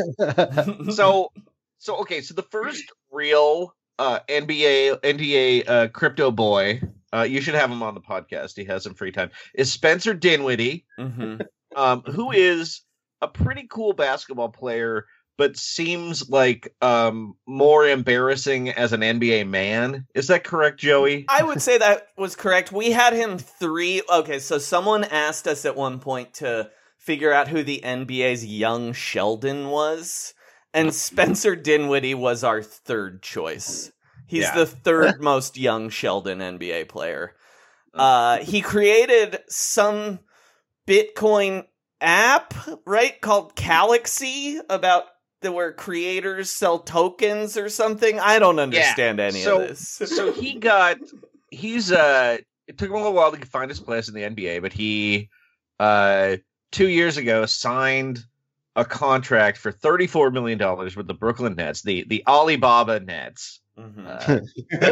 so so okay. So the first real uh, N B A N B A uh, crypto boy. Uh, you should have him on the podcast. He has some free time. Is Spencer Dinwiddie, Mhm. um, who is a pretty cool basketball player, but seems like um, more embarrassing as an N B A man. Is that correct, Joey? I would say that was correct. We had him three. Okay, so someone asked us at one point to figure out who the N B A's young Sheldon was, and Spencer Dinwiddie was our third choice. He's Yeah. the third most young Sheldon N B A player. Uh, he created some Bitcoin app, right, called Galaxy, about the where creators sell tokens or something. I don't understand any So- of this. So he got he's uh it took him a little while to find his place in the N B A, but he uh two years ago signed a contract for thirty-four million dollars with the Brooklyn Nets, the the Alibaba Nets. Mhm.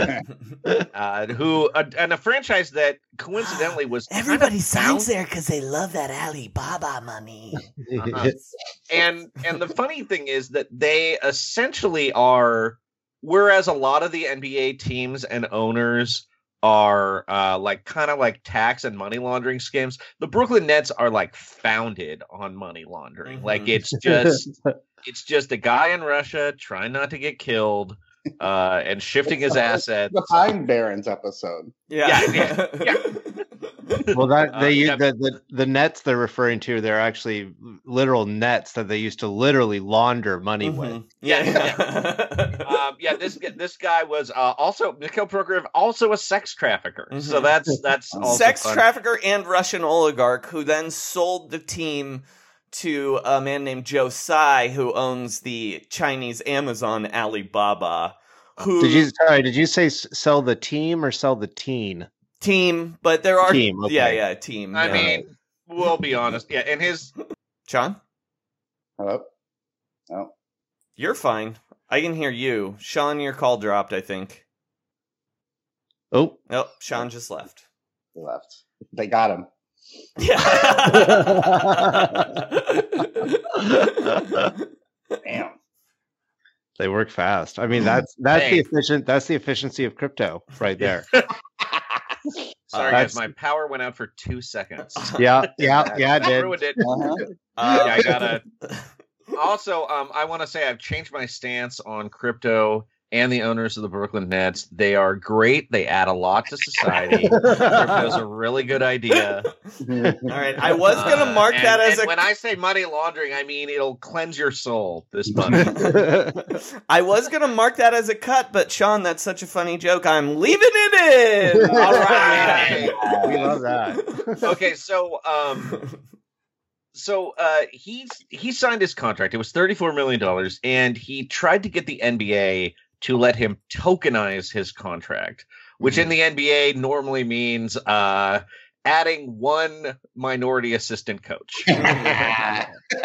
Uh, uh, who uh, and a franchise that coincidentally was kind of Everybody found- signs there because they love that Alibaba money. Uh-huh. and and the funny thing is that they essentially are, whereas a lot of the N B A teams and owners are uh, like kind of like tax and money laundering schemes, the Brooklyn Nets are like founded on money laundering. Mhm. Like it's just it's just a guy in Russia trying not to get killed uh, and shifting his assets. The Pine Barrens episode. Yeah, Yeah, yeah, Well, that Uh, they yeah. the, the the nets they're referring to, they're actually literal nets that they used to literally launder money with. Mhm. Yeah, yeah. um, yeah, this this guy was uh, also Mikhail Prokhorov, also a sex trafficker. So Mhm. that's that's also Sex fun. trafficker and Russian oligarch who then sold the team to a man named Joe Tsai, who owns the Chinese Amazon Alibaba. Who Did you sorry? Did you say s- sell the team or sell the teen? team? But there are Team, okay. yeah, yeah, team. I yeah. mean, we'll be honest. Yeah, and his John, Hello? Oh. you're fine. I can hear you. Sean, your call dropped. I think. Oh, Oh, Sean just left. He left. They got him. Yeah. Damn. they work fast. I mean, that's that's the Hey. efficient. That's the efficiency of crypto right there. sorry Uh, guys, my power went out for two seconds. yeah, yeah, yeah. It I did. ruined it. Uh-huh. Uh, Yeah, I gotta. Also, um, I want to say I've changed my stance on crypto and the owners of the Brooklyn Nets. They are great. They add a lot to society. Crypto's a really good idea. All right, I was gonna Uh, mark and- that as and a. when I say money laundering, I mean it'll cleanse your soul. This money. I was gonna mark that as a cut, but Sean, that's such a funny joke. I'm leaving it in. All right. we love that. Okay, so um, so uh, he's he signed his contract. It was thirty-four million dollars, and he tried to get the N B A to let him tokenize his contract, which in the N B A normally means uh, adding one minority assistant coach. uh,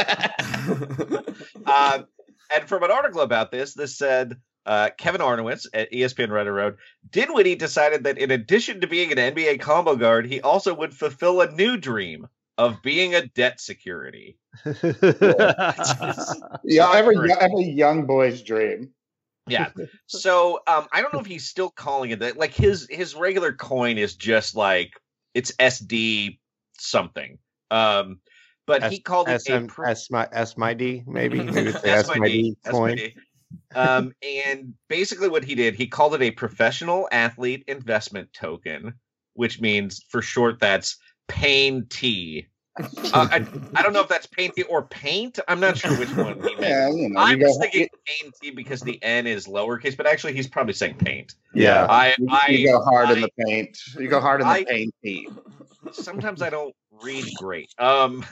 and from an article about this, this said uh, Kevin Arnowitz at E S P N writer wrote, Dinwiddie decided that in addition to being an N B A combo guard, he also would fulfill a new dream, of being a debt security. Yeah, every every young boy's dream. Yeah. So um, I don't know if he's still calling it that. Like his his regular coin is just like it's S D something. Um, but he called it a pro- S M I D maybe. Maybe it's the S S M M I I D D coin. Um, and basically what he did, he called it a professional athlete investment token, which means for short that's Pain T. Uh, I, I don't know if that's Paint T or Paint. I'm not sure which one he meant. Yeah, you know, I you was go- thinking Paint T because the N is lowercase, but actually he's probably saying Paint. Yeah. I, You, I you go hard I, in the paint. You go hard in the I- paint, Pete. Sometimes I don't read great. Um,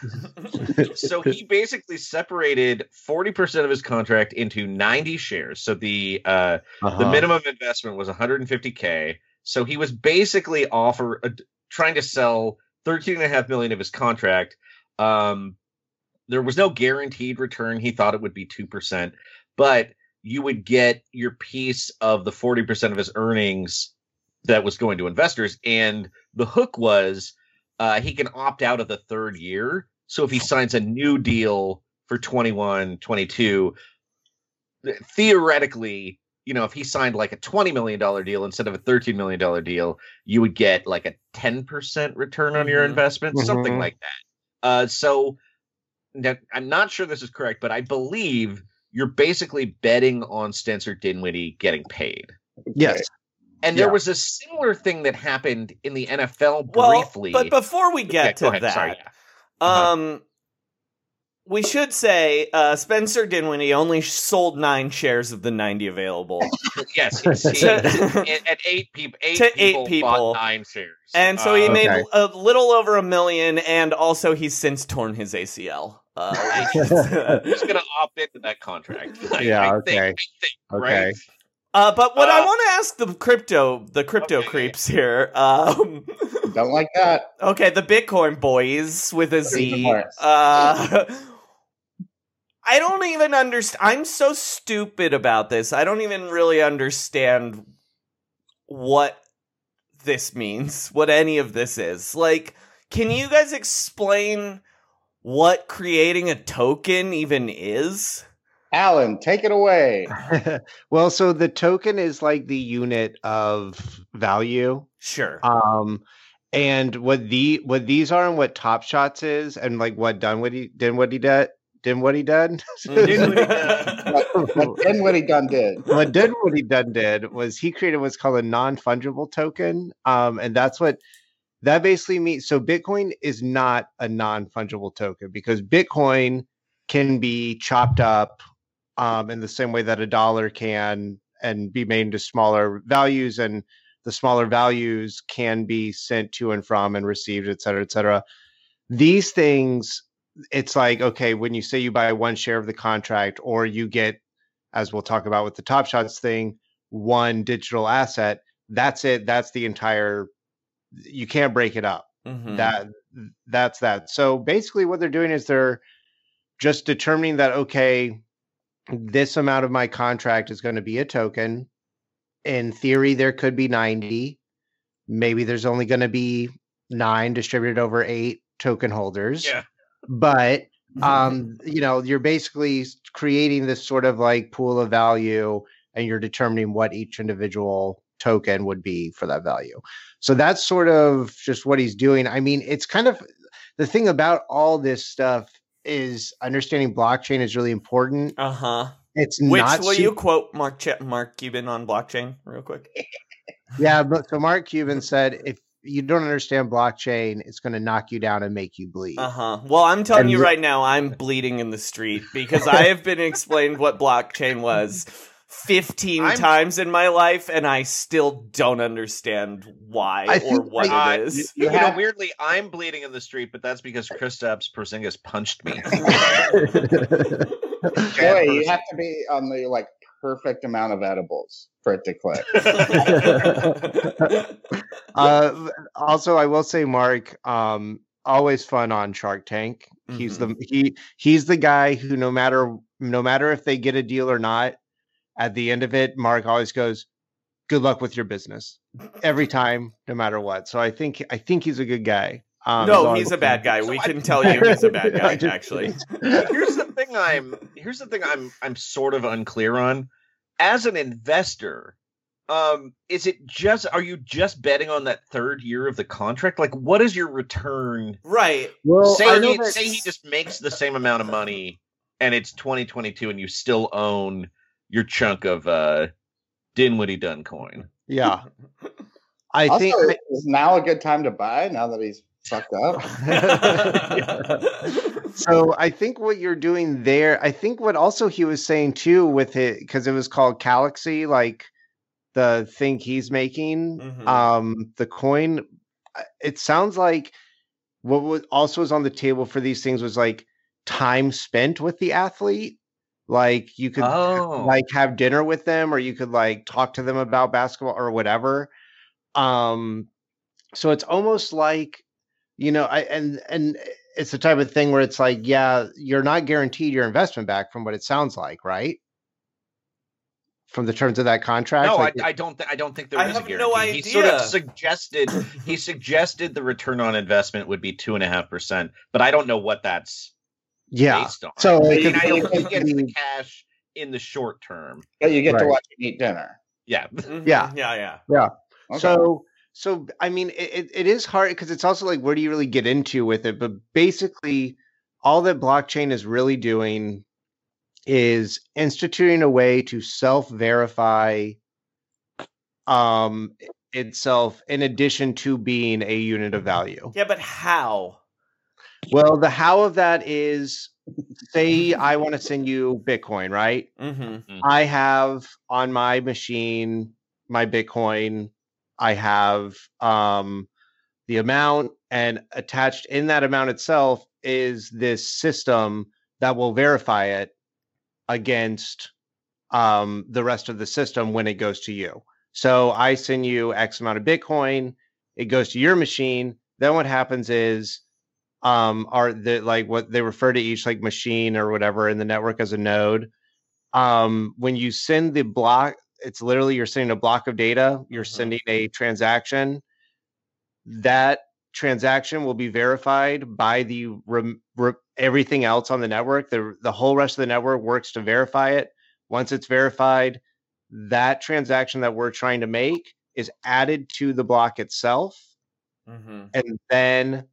so he basically separated forty percent of his contract into ninety shares. So the uh, Uh-huh. the minimum investment was one hundred fifty K. So he was basically offer uh, trying to sell thirteen and a half million of his contract. Um, there was no guaranteed return. He thought it would be two percent, but you would get your piece of the forty percent of his earnings that was going to investors. And the hook was uh, he can opt out of the third year. So if he signs a new deal for twenty-one, twenty-two, theoretically, you know, if he signed like a twenty million dollars deal instead of a thirteen million dollars deal, you would get like a ten percent return on your Mhm. investment, something Mhm. like that. Uh, so now, I'm not sure this is correct, but I believe you're basically betting on Spencer Dinwiddie getting paid. Yes. And there Yeah. was a similar thing that happened in the N F L Well, briefly. but before we Yeah, get go to ahead. that, Sorry, yeah. Uh-huh. um, we should say uh, Spencer Dinwiddie only sold nine shares of the ninety available, Yes, he's, he, at at eight people, eight To eight people, people. bought nine shares, and so he Uh, made Okay. a little over a million. And also, he's since torn his A C L. Uh, Who's going to opt into that contract? I, Yeah, I okay. Think, I think, Okay. right? uh, but what I Uh, want to ask the crypto, the crypto Okay. creeps here. Um, Don't like that. okay, the Bitcoin boys with a Z. Bitcoin boys. Uh, I don't even understand. I'm so stupid about this. I don't even really understand what this means, what any of this is. Like, can you guys explain what creating a token even is? Alan, take it away. Well, so the token is like the unit of value. Sure. Um, and what the what these are and what Top Shots is, and like what Dunwoody Dinwiddie did, Dinwiddie did. What, what Dinwiddie done did. What Dinwiddie done did was he created what's called a non-fungible token, um, and that's what that basically means. So Bitcoin is not a non-fungible token because Bitcoin can be chopped up um, in the same way that a dollar can and be made into smaller values, and the smaller values can be sent to and from and received, et cetera, et cetera. These things, it's like, okay, when you say you buy one share of the contract or you get, as we'll talk about with the Top Shots thing, one digital asset, that's it. That's the entire, you can't break it up. Mhm. That that's that. So basically what they're doing is they're just determining that, okay, this amount of my contract is going to be a token. In theory, there could be ninety. Maybe there's only going to be nine distributed over eight token holders. Yeah. But um, you know, you're basically creating this sort of like pool of value, and you're determining what each individual token would be for that value. So that's sort of just what he's doing. I mean, it's kind of the thing about all this stuff is understanding blockchain is really important. Uh huh. It's Which not will su- you quote Mark Ch- Mark Cuban on blockchain real quick? Yeah, but so Mark Cuban said if you don't understand blockchain, it's going to knock you down and make you bleed. Uh huh. Well, I'm telling And you the- right now, I'm bleeding in the street because I have been explained what blockchain was fifteen I'm- times in my life, and I still don't understand why I or think, what like, it uh, is. You You know, have- weirdly, I'm bleeding in the street, but that's because Kristaps Porzingis punched me. Boy, you have to be on the like perfect amount of edibles for it to click. uh, also, I will say, Mark, um, always fun on Shark Tank. He's the he he's the guy who no matter no matter if they get a deal or not, at the end of it, Mark always goes, "Good luck with your business," every time, no matter what. So I think I think he's a good guy. Um, is no, all he's I'm a bad guy. So we I- can tell you he's a bad guy, actually. Here's the thing I'm here's the thing I'm I'm sort of unclear on. As an investor, um, is it just are you just betting on that third year of the contract? Like, what is your return? Right. Well, say I know he, that- say he just makes the same amount of money, and it's twenty twenty-two, and you still own your chunk of uh, Dinwiddie Dunn coin. Yeah. I Also, think is now a good time to buy now that he's fucked up? so. I think what you're doing there, I think what also he was saying too with it, because it was called Galaxy, like the thing he's making, Mhm. um, the coin. It sounds like what was also was on the table for these things was like time spent with the athlete. Like you could Oh. like have dinner with them, or you could like talk to them about basketball or whatever. Um, so it's almost like, you know, I and and it's the type of thing where it's like, yeah, you're not guaranteed your investment back from what it sounds like, right? From the terms of that contract. No, like, I, I don't. Th- I don't think there I is a have guarantee. no He sort of idea. suggested he suggested the return on investment would be two and a half percent, but I don't know what that's yeah. based on. So I it mean, could I know be- he gets the cash in the short term. But you get to Right. watch him eat dinner. Yeah, Mhm. Yeah. Yeah, yeah. Okay. So, so I mean, it, it, it is hard because it's also like, where do you really get into with it? But basically, all that blockchain is really doing is instituting a way to self-verify um, itself in addition to being a unit of value. Yeah, but how? Well, the how of that is, say I want to send you Bitcoin, right? Mm-hmm. I have on my machine my Bitcoin. I have um, the amount, and attached in that amount itself is this system that will verify it against um, the rest of the system when it goes to you. So I send you X amount of Bitcoin. It goes to your machine. Then what happens is, um, are the like what they refer to each like machine or whatever in the network as a node. Um, when you send the block, it's literally you're sending a block of data. You're Mhm. sending a transaction. That transaction will be verified by the rem, re, everything else on the network. The the whole rest of the network works to verify it. Once it's verified, that transaction that we're trying to make is added to the block itself, Mm-hmm. and then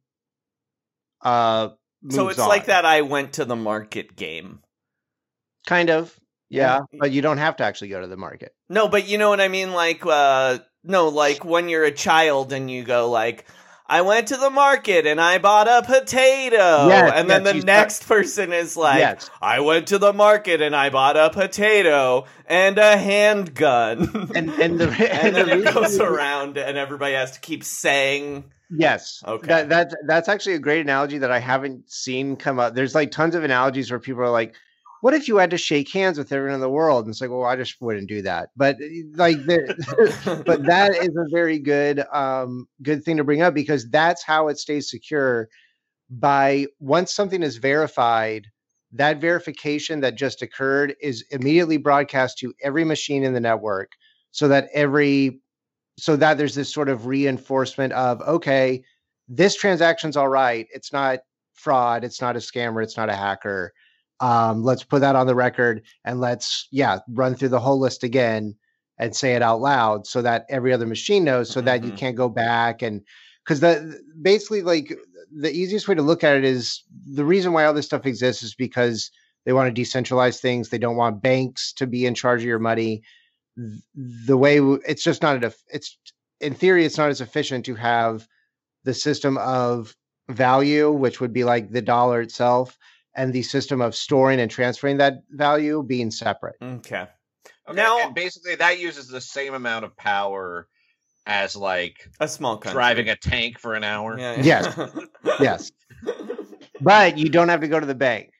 uh moves So it's on. like that I went to the market game. Kind of. Yeah, Yeah. but you don't have to actually go to the market. No, but you know what I mean? Like, uh, no, like when you're a child and you go like, I went to the market and I bought a potato. Yes, and then yes, the you next person is like, Yes. I went to the market and I bought a potato and a handgun. And and the and and the then it reason goes you- around and everybody has to keep saying, Yes. Okay. That that that's actually a great analogy that I haven't seen come up. There's like tons of analogies where people are like, "What if you had to shake hands with everyone in the world?" And it's like, "Well, I just wouldn't do that." But like, the, but that is a very good um good thing to bring up, because that's how it stays secure. By once something is verified, that verification that just occurred is immediately broadcast to every machine in the network, so that every so that there's this sort of reinforcement of, okay, this transaction's all right. It's not fraud. It's not a scammer. It's not a hacker. Um, let's put that on the record, and let's, yeah, run through the whole list again and say it out loud so that every other machine knows, so that you Mhm. can't go back. And because the basically, like, the easiest way to look at it is, the reason why all this stuff exists is because they want to decentralize things. They don't want banks to be in charge of your money. The way w- it's just not enough. It's in theory, it's not as efficient to have the system of value, which would be like the dollar itself, and the system of storing and transferring that value being separate. okay. Okay, Now- and basically that uses the same amount of power as like A small country. driving a tank for an hour. Yeah, Yes. Yes, but you don't have to go to the bank.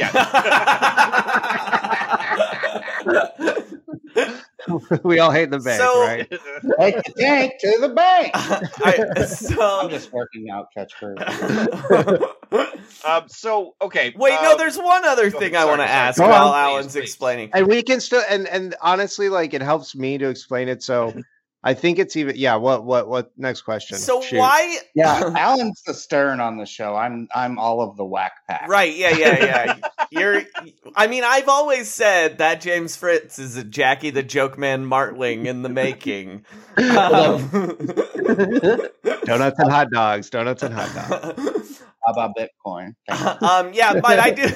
We all hate the bank, So- right? Take the tank to the bank. I, I'm so, just working out catchphrase. Um. So okay. wait, um, no, there's one other go- thing I sorry, want to sorry. ask Go while on. Alan's Please, please. explaining. And we can still, and and honestly, like, it helps me to explain it. So I think it's even yeah. What what what? Next question. So Shoot. why? Yeah, Alan's the stern on the show. I'm I'm all of the whack pack. Right? Yeah, yeah, yeah. You're. I mean, I've always said that James Fritz is a Jackie the Joke Man Martling in the making. Um, Donuts and hot dogs. Donuts and hot dogs. How about Bitcoin? um. Yeah, but I do.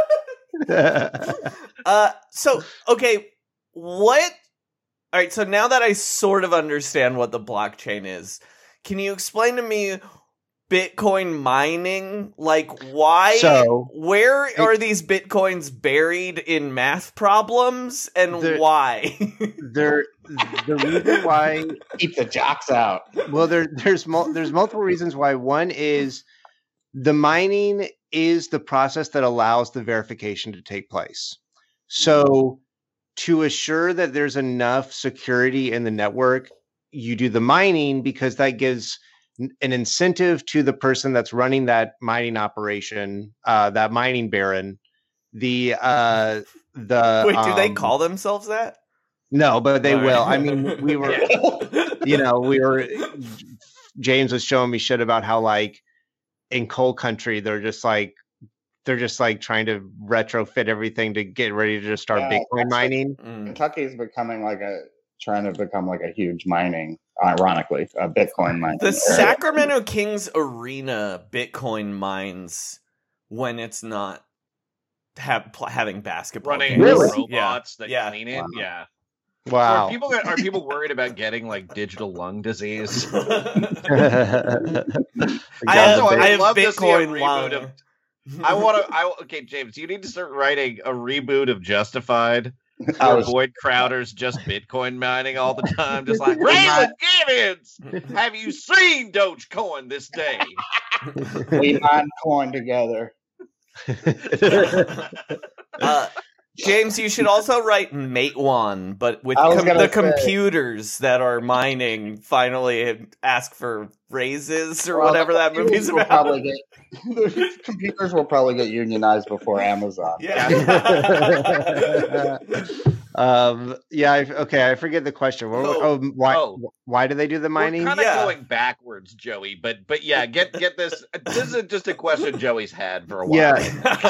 uh. So okay. What? All right, so now that I sort of understand what the blockchain is, can you explain to me Bitcoin mining? Like, why? So, where it, are these Bitcoins buried in math problems, and the, why? They're the reason why. Keep the jocks out. Well, there there's mul- there's multiple reasons why. One is the mining is the process that allows the verification to take place. So, to assure that there's enough security in the network, you do the mining because that gives an incentive to the person that's running that mining operation, uh, that mining baron. The uh, the Wait, do um, they call themselves that? No, but they All will. right. I mean, we were, you know, we were. James was showing me shit about how, like, in coal country, they're just like. They're just like trying to retrofit everything to get ready to just start Yeah, Bitcoin mining. Mm. Kentucky's becoming like a trying to become like a huge mining, ironically, a Bitcoin mining. The area. Sacramento Kings Arena Bitcoin mines when it's not have, pl- having basketball Running games. Really? robots Yeah. that Yeah. clean it. Wow. Yeah. So Wow. are people are people worried about getting like digital lung disease? I I have, Also, I I have love to see a Bitcoin reboot lung. of- I want to. I okay, James. You need to start writing a reboot of Justified. I Or was- Boyd Crowder's just Bitcoin mining all the time, just like Raylan Givens. Have you seen Dogecoin this day? we mine coin together. Uh, James, you should also write Mate One, but with I was com- gonna the say- computers that are mining finally ask for raises or Well, whatever the that movie's computers will about. Probably get, the computers will probably get unionized before Amazon. Yeah. um. Yeah. I, okay. I forget the question. What, Oh, oh, why? oh. Why do they do the mining? We're kind of Yeah. going backwards, Joey. But but yeah, get get this. This is just a question Joey's had for a while. Yeah.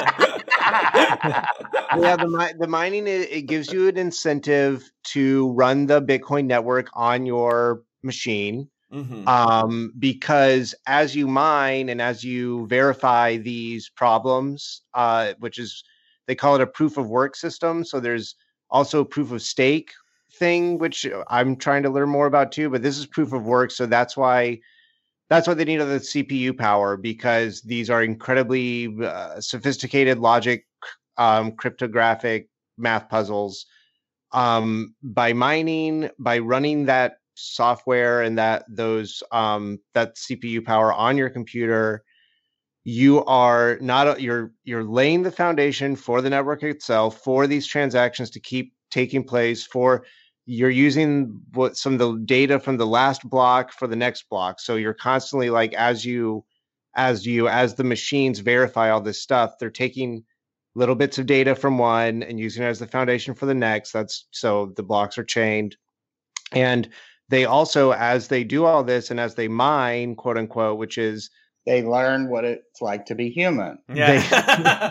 Yeah, the mi- the mining it, it gives you an incentive to run the Bitcoin network on your machine, Mhm. um, because as you mine and as you verify these problems, uh, which is they call it a proof of work system. So there's also a proof of stake thing, which I'm trying to learn more about too. But this is proof of work, so that's why. That's why they need the C P U power, because these are incredibly uh, sophisticated logic, um, cryptographic math puzzles. Um, by mining, by running that software and that those um, that C P U power on your computer, you are not you're you're laying the foundation for the network itself, for these transactions to keep taking place, for you're using what some of the data from the last block for the next block. So you're constantly like, as you, as you, as the machines verify all this stuff, they're taking little bits of data from one and using it as the foundation for the next. That's so the blocks are chained. And they also, as they do all this and as they mine, quote unquote, which is They learn what it's like to be human. Yeah.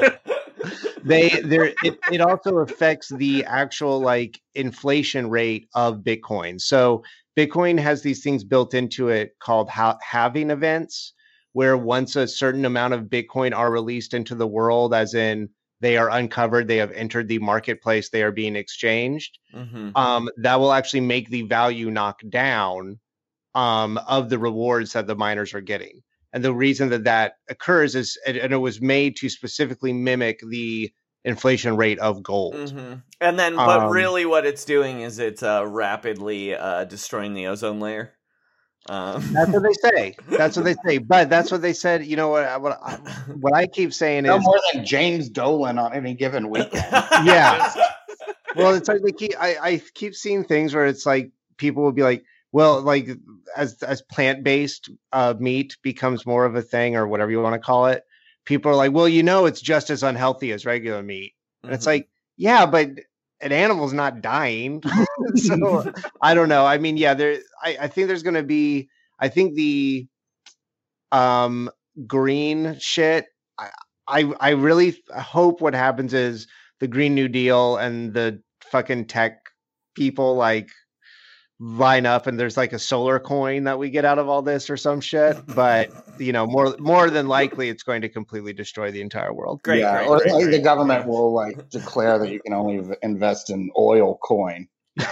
they there it, it also affects the actual like inflation rate of Bitcoin. So Bitcoin has these things built into it called ha- halving events, where once a certain amount of Bitcoin are released into the world, as in they are uncovered, they have entered the marketplace, they are being exchanged, Mhm. um, that will actually make the value knock down um, of the rewards that the miners are getting. And the reason that that occurs is, and and it was made to specifically mimic the inflation rate of gold. Mhm. And then, but Um, really, what it's doing is it's uh, rapidly uh, destroying the ozone layer. Um, That's what they say. That's what they say. But that's what they said. You know what? I- What I, what I keep saying No is, more than James Dolan on any given weekend. yeah. Well, it's like they keep. I, I keep seeing things where it's like people will be like, well, like as as plant based uh, meat becomes more of a thing, or whatever you want to call it. People are like, well, you know, it's just as unhealthy as regular meat, and it's Mhm. like, yeah, but an animal's not dying. So I don't know. I mean, yeah, there. I, I think there's going to be. I think the um, green shit. I, I I really hope what happens is the Green New Deal and the fucking tech people like line up and there's like a solar coin that we get out of all this or some shit. But you know, more more than likely, it's going to completely destroy the entire world. Great, yeah, great, or great, like great. the government will like declare that you can only v- invest in oil coin.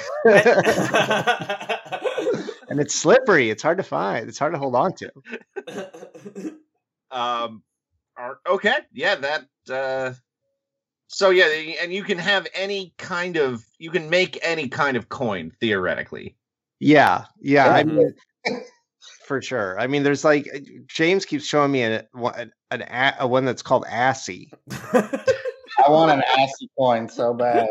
And it's slippery. It's hard to find. It's hard to hold on to. Um, are, okay, yeah, that. Uh, so yeah, and you can have any kind of, you can make any kind of coin theoretically. Yeah, yeah. I Yeah. mean, for sure. I mean, there's like James keeps showing me an an, an a, a one that's called Assy. I want an assy coin so bad.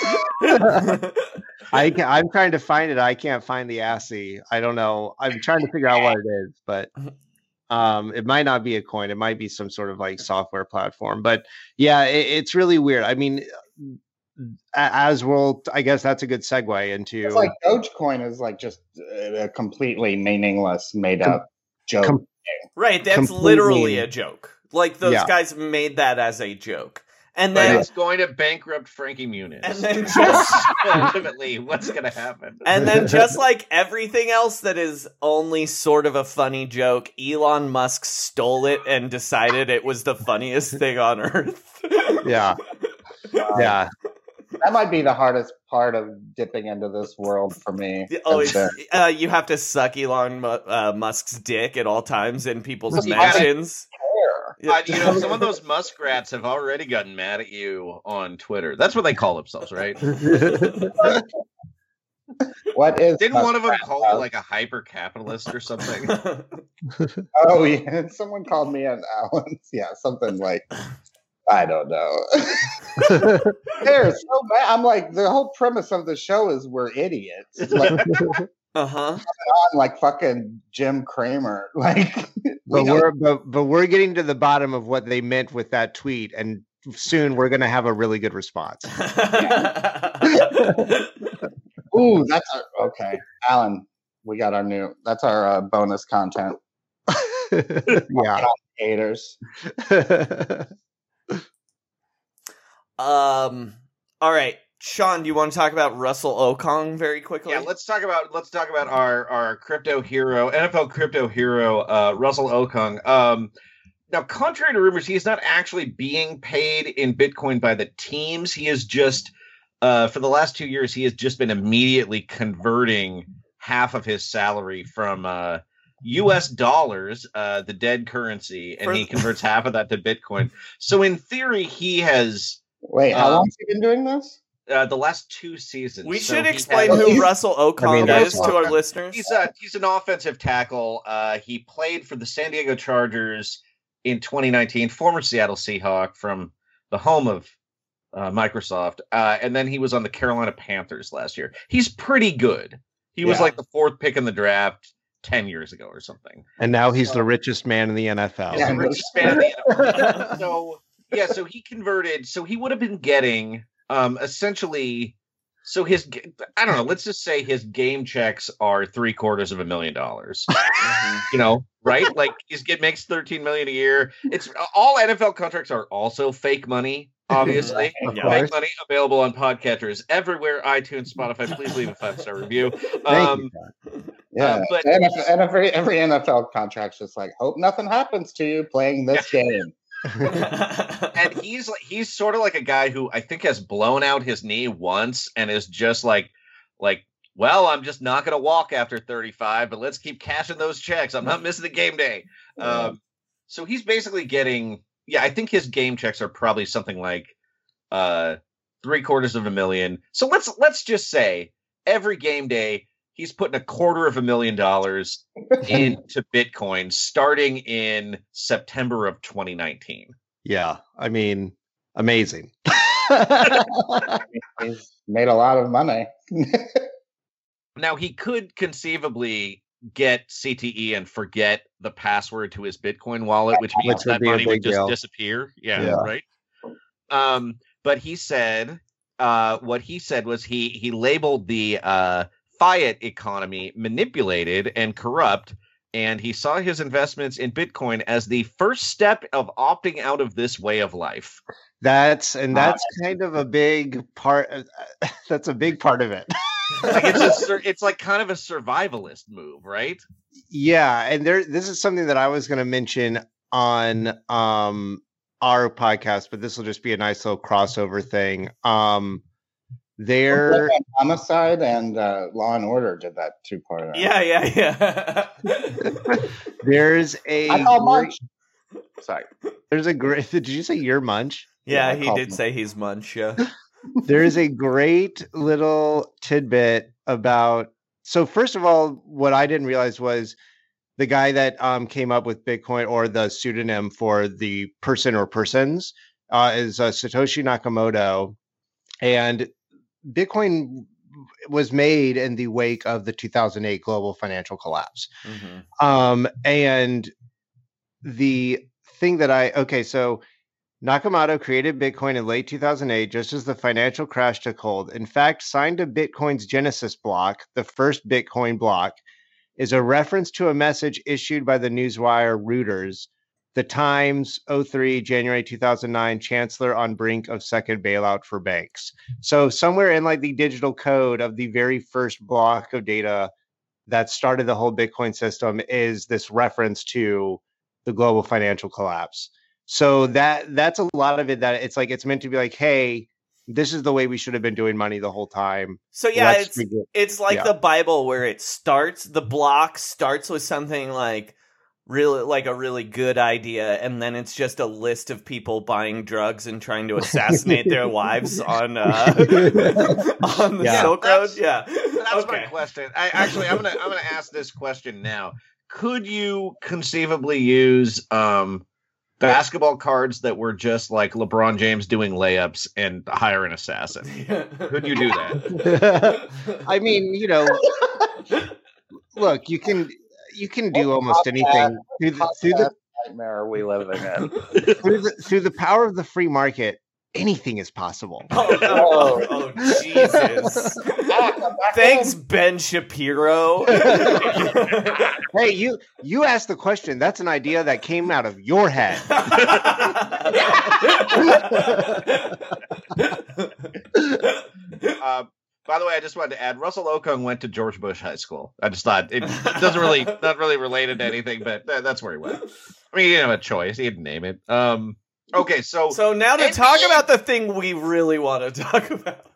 I can, I'm trying to find it. I can't find the Assy. I don't know. I'm trying to figure out what it is, but um, it might not be a coin. It might be some sort of like software platform. But yeah, it, it's really weird. I mean, as well, I guess that's a good segue into. It's like Dogecoin is like just a completely meaningless, made up joke. Com- Right, that's Completely- literally a joke. Like those Yeah. guys made that as a joke. And But then it's going to bankrupt Frankie Muniz. and then just ultimately, what's going to happen? and then just like everything else that is only sort of a funny joke, Elon Musk stole it and decided it was the funniest thing on earth. yeah, yeah. That might be the hardest part of dipping into this world for me. Oh, Is it's, that- uh, you have to suck Elon Mu- uh, Musk's dick at all times in people's You gotta- mentions. Uh, you know, some of those muskrats have already gotten mad at you on Twitter. That's what they call themselves, right? What is Didn't one of them muskrat call you love? like a hyper capitalist or something? Oh yeah, someone called me an Alan. Yeah, something like I don't know. They're so bad. I'm like the whole premise of the show is we're idiots. Like, Uh-huh. on like fucking Jim Cramer. Like we But know- we're but, but we're getting to the bottom of what they meant with that tweet, and soon we're going to have a really good response. Ooh, that's our, okay, Alan. We got our new. That's our uh, bonus content. Yeah. Haters. um. All right, Sean, do you want to talk about Russell Okong very quickly? Yeah, let's talk about let's talk about our our crypto hero, N F L crypto hero, uh, Russell Okung. Um, now, contrary to rumors, he is not actually being paid in Bitcoin by the teams. He is just uh, for the last two years, he has just been immediately converting half of his salary from uh, U S dollars, uh, the dead currency, and For- he converts half of that to Bitcoin. So, in theory, he has Wait, how Um, long has he been doing this? uh, the last two seasons. We So should he explain has- who Russell Okong I mean, that's is to our fine. listeners. He's a he's an offensive tackle. Uh, he played for the San Diego Chargers in twenty nineteen. Former Seattle Seahawk from the home of uh, Microsoft, uh, and then he was on the Carolina Panthers last year. He's pretty good. He was Yeah. like the fourth pick in the draft ten years ago or something. And now he's the richest man in the N F L. He's Yeah, the but- richest man in the N F L. So yeah, so he converted. So he would have been getting um, essentially. So his, I don't know. Let's just say his game checks are three quarters of a million dollars. You know, right? Like he's get makes thirteen million a year. It's all N F L contracts are also fake money. Obviously, Of Yeah. course. fake money available on podcatchers everywhere. iTunes, Spotify. Please leave a five star review. Thank Um, you. Yeah, uh, but- N F L, N F L, every N F L contract's just like, hope nothing happens to you playing this game. and he's like he's sort of like a guy who I think has blown out his knee once and is just like like well I'm just not gonna walk after thirty-five, but let's keep cashing those checks. I'm not missing the game day. Um, so he's basically getting yeah I think his game checks are probably something like uh three quarters of a million. So let's let's just say every game day he's putting a quarter of a million dollars into Bitcoin starting in September of twenty nineteen. Yeah. I mean, amazing. He's made a lot of money. Now he could conceively get C T E and forget the password to his Bitcoin wallet, which means Which would that be a money would big just deal. disappear. Yeah, Yeah. right. Um, but he said uh, what he said was he he labeled the uh, fiat economy manipulated and corrupt, and he saw his investments in Bitcoin as the first step of opting out of this way of life. That's and that's uh, kind of a big part. Uh, that's a big part of it. Like it's a, it's like kind of a survivalist move, right? Yeah, and there. This is something that I was going to mention on um, our podcast, but this will just be a nice little crossover thing. Um, there, Homicide and uh, Law and Order did that two part. Yeah, yeah, yeah. There's a. I call great, Munch. Sorry. There's a great. Did you say your Munch? Yeah, Yeah, he call did Munch. say he's Munch. Yeah. There's a great little tidbit about. So first of all, what I didn't realize was the guy that um, came up with Bitcoin, or the pseudonym for the person or persons, uh, is uh, Satoshi Nakamoto, and Bitcoin was made in the wake of the two thousand eight global financial collapse. Mm-hmm. Um, and the thing that I okay, so. Nakamoto created Bitcoin in late two thousand eight, just as the financial crash took hold. In fact, signed to Bitcoin's Genesis block, the first Bitcoin block, is a reference to a message issued by the newswire Reuters, the Times, oh three, January two thousand nine, Chancellor on brink of second bailout for banks. So somewhere in like the digital code of the very first block of data that started the whole Bitcoin system is this reference to the global financial collapse. So that that's a lot of it, that it's like it's meant to be like, hey, this is the way we should have been doing money the whole time. So yeah, Let's it's figure- it's like yeah. the Bible, where it starts, the block starts with something like really like a really good idea, and then it's just a list of people buying drugs and trying to assassinate their wives on uh, on the Yeah. Silk Road. That's- Yeah, That's okay. my question. I actually I'm gonna I'm gonna ask this question now. Could you conceivably use um basketball cards that were just like LeBron James doing layups and hire an assassin? Could you do that? I mean, you know, look, you can you can do almost anything through the, through the Nightmare are we living in? through the through the power of the free market. Anything is possible. Oh, oh, oh, Jesus! Thanks, Ben Shapiro. Hey, you you asked the question. That's an idea that came out of your head. Uh, by the way, I just wanted to add, Russell Okung went to George Bush High School. I just thought it doesn't really not really related to anything, but that, that's where he went. I mean, he didn't have a choice; he didn't name it. Um, okay, so So now to N B A talk about the thing we really want to talk about.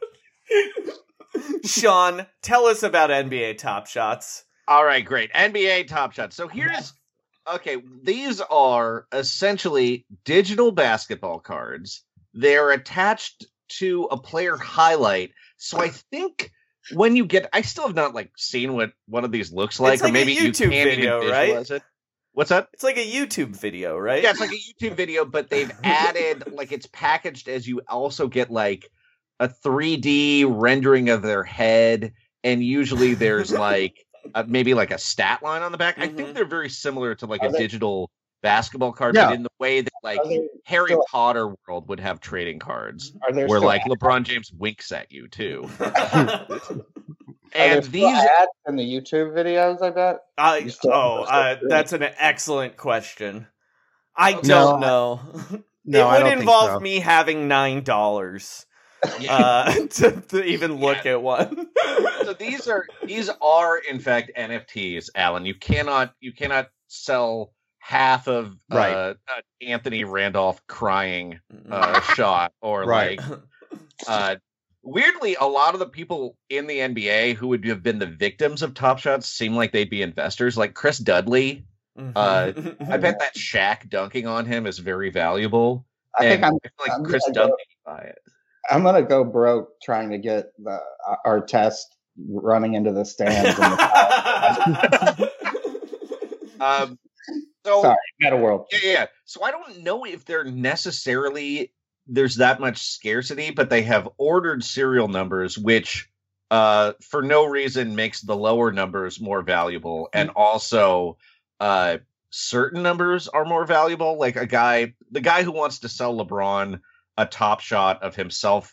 Sean, tell us about N B A Top Shots. All right, great. N B A Top Shot. So here's okay, these are essentially digital basketball cards. They're attached to a player highlight. So I think when you get I still have not like seen what one of these looks like, It's like or maybe a you YouTube can't video, even right? visualize it. What's that? It's like a YouTube video, right? Yeah, it's like a YouTube video, but they've added like it's packaged as you also get like a three D rendering of their head, and usually there's like uh, maybe like a stat line on the back. I think Mhm. they're very similar to like Are a they- digital basketball card, Yeah. but in the way that like Are they Harry still- Potter world would have trading cards, Are there where still like ads? LeBron James winks at you too. Are And there still these, ads in the YouTube videos? I bet. I, You still- oh, uh, that's an excellent question. I No, don't know. No, it I would don't think involve so. me having nine dollars yeah. uh, to, to even look Yeah. at one. So these are these are in fact N F Ts, Alan. You cannot you cannot sell half of Right. uh, uh, Anthony Randolph crying uh, shot or Right. like uh, weirdly a lot of the people in the N B A who would have been the victims of Top Shots seem like they'd be investors, like Chris Dudley. Uh, I bet that Shaq dunking on him is very valuable. I and think I'm. I feel like I'm Chris gonna go- Dudley would buy it. I'm gonna go broke trying to get the, our test running into the stands. In the Um, so Sorry, Meta World. Yeah, yeah. So I don't know if they're necessarily there's that much scarcity, but they have ordered serial numbers, which uh, for no reason makes the lower numbers more valuable, and also uh, certain numbers are more valuable. Like a guy, the guy who wants to sell LeBron a top shot of himself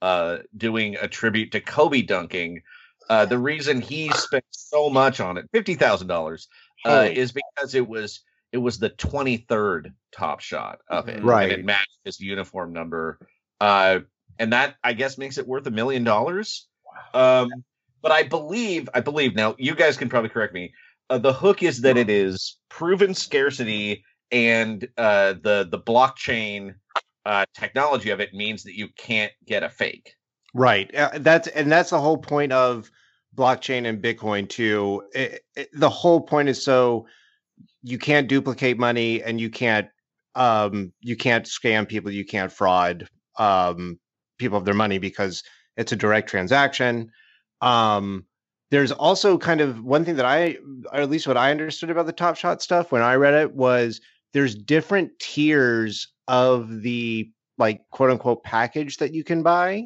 uh, doing a tribute to Kobe dunking. Uh, the reason he spent so much on it, fifty thousand uh, dollars, is because it was it was the twenty-third Top Shot of it, right? And it matched his uniform number, uh, and that I guess makes it worth a million dollars. Um, but I believe I believe now you guys can probably correct me. Uh, the hook is that it is proven scarcity, and uh, the the blockchain uh, technology of it means that you can't get a fake. Right. Uh, that's and that's the whole point of blockchain and Bitcoin too. It, it, the whole point is so you can't duplicate money, and you can't um, you can't scam people, you can't fraud um, people of their money because it's a direct transaction. Um, There's also kind of one thing that I, or at least what I understood about the Top Shot stuff when I read it, was there's different tiers of the like quote unquote package that you can buy.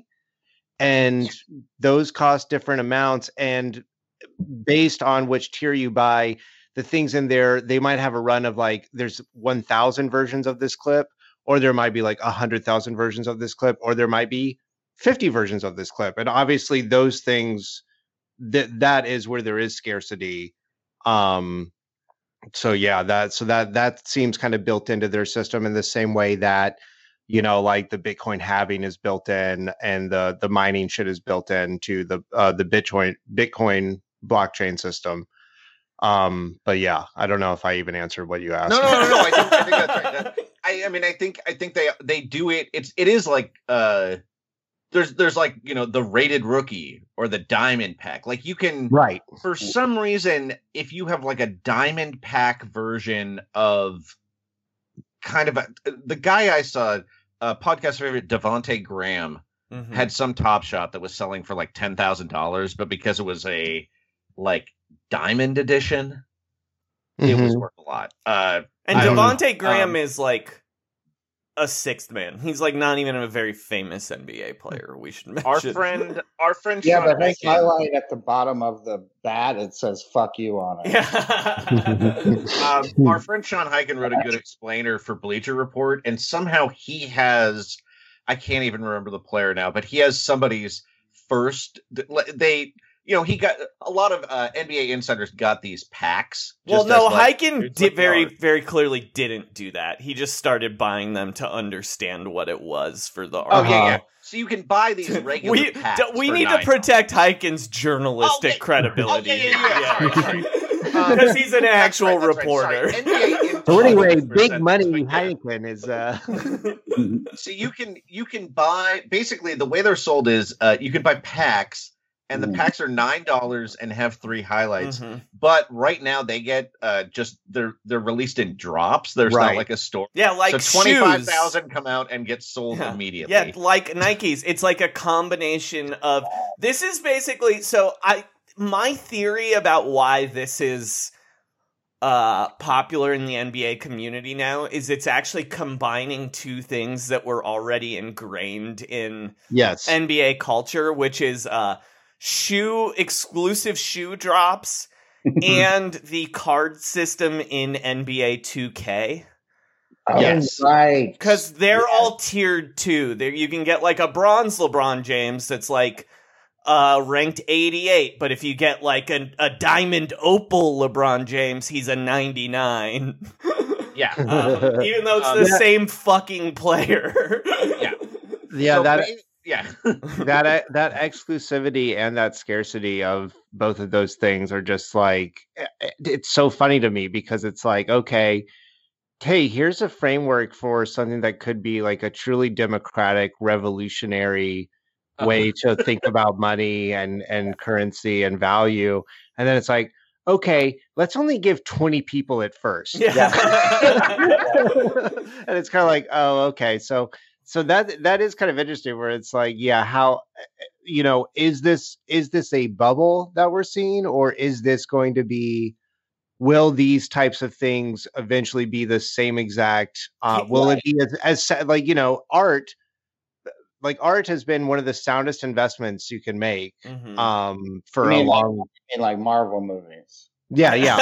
And those cost different amounts. And based on which tier you buy, the things in there, they might have a run of like, there's one thousand versions of this clip, or there might be like one hundred thousand versions of this clip, or there might be fifty versions of this clip. And obviously those things, that that is where there is scarcity. Um, so yeah, that so that that seems kind of built into their system in the same way that, you know, like the Bitcoin halving is built in, and the the mining shit is built into the uh, the Bitcoin Bitcoin blockchain system. Um, but yeah, I don't know if I even answered what you asked. No, no, no, no. I think, I think that's right. That, I, I mean, I think I think they they do it. It's it is like uh. There's there's like, you know, the rated rookie or the diamond pack. Like you can, right. For some reason, if you have like a diamond pack version of kind of a, the guy I saw, uh, podcast favorite Devonte Graham mm-hmm. had some Top Shot that was selling for like ten thousand dollars, but because it was a like diamond edition, mm-hmm. it was worth a lot. Uh, and Devonte Graham um, is like a sixth man. He's like not even a very famous N B A player. We should mention our friend, our friend. Yeah, Sean but his highlight at the bottom of the bat, it says "fuck you" on it. Yeah. um, our friend Sean Hyken wrote a good explainer for Bleacher Report, and somehow he has, I can't even remember the player now, but he has somebody's first. They, you know, he got a lot of uh, N B A insiders got these packs. Well, no, like, Hyken did very, very clearly didn't do that. He just started buying them to understand what it was for the article. Oh, yeah, yeah. So you can buy these regular we, packs. D- we need to protect Hyken's journalistic oh, yeah. credibility. Oh, yeah, yeah, yeah. Because he's an actual right, reporter. Right. So anyway, big money Hyken is. Uh... so you can you can buy basically the way they're sold is uh, you can buy packs. And the packs are nine dollars and have three highlights. Mm-hmm. But right now they get uh, just they're they're released in drops. There's right. not like a store. Yeah, like so twenty-five thousand come out and get sold yeah. immediately. Yeah, like Nikes. It's like a combination of this is basically so I my theory about why this is uh popular in the N B A community now is it's actually combining two things that were already ingrained in yes. N B A culture, which is uh shoe exclusive shoe drops and the card system in N B A two K. Oh, yes, right. Because they're yeah. all tiered too. There you can get like a bronze LeBron James that's like uh, ranked eighty-eight, but if you get like a, a diamond opal LeBron James, he's a ninety-nine. Yeah, um, even though it's um, the yeah. same fucking player. yeah, yeah. So that. Maybe- Yeah, that that exclusivity and that scarcity of both of those things are just like, it's so funny to me because it's like, okay, hey, here's a framework for something that could be like a truly democratic, revolutionary way uh-huh. to think about money and and currency and value, and then it's like, okay, let's only give twenty people it first. Yeah. And it's kind of like, oh, okay, so. So that that is kind of interesting where it's like, yeah, how, you know, is this is this a bubble that we're seeing, or is this going to be, will these types of things eventually be the same exact, uh, will it be as, as like, you know, art, like art has been one of the soundest investments you can make mm-hmm. um, for I mean, a long, like, in like Marvel movies. Yeah, yeah,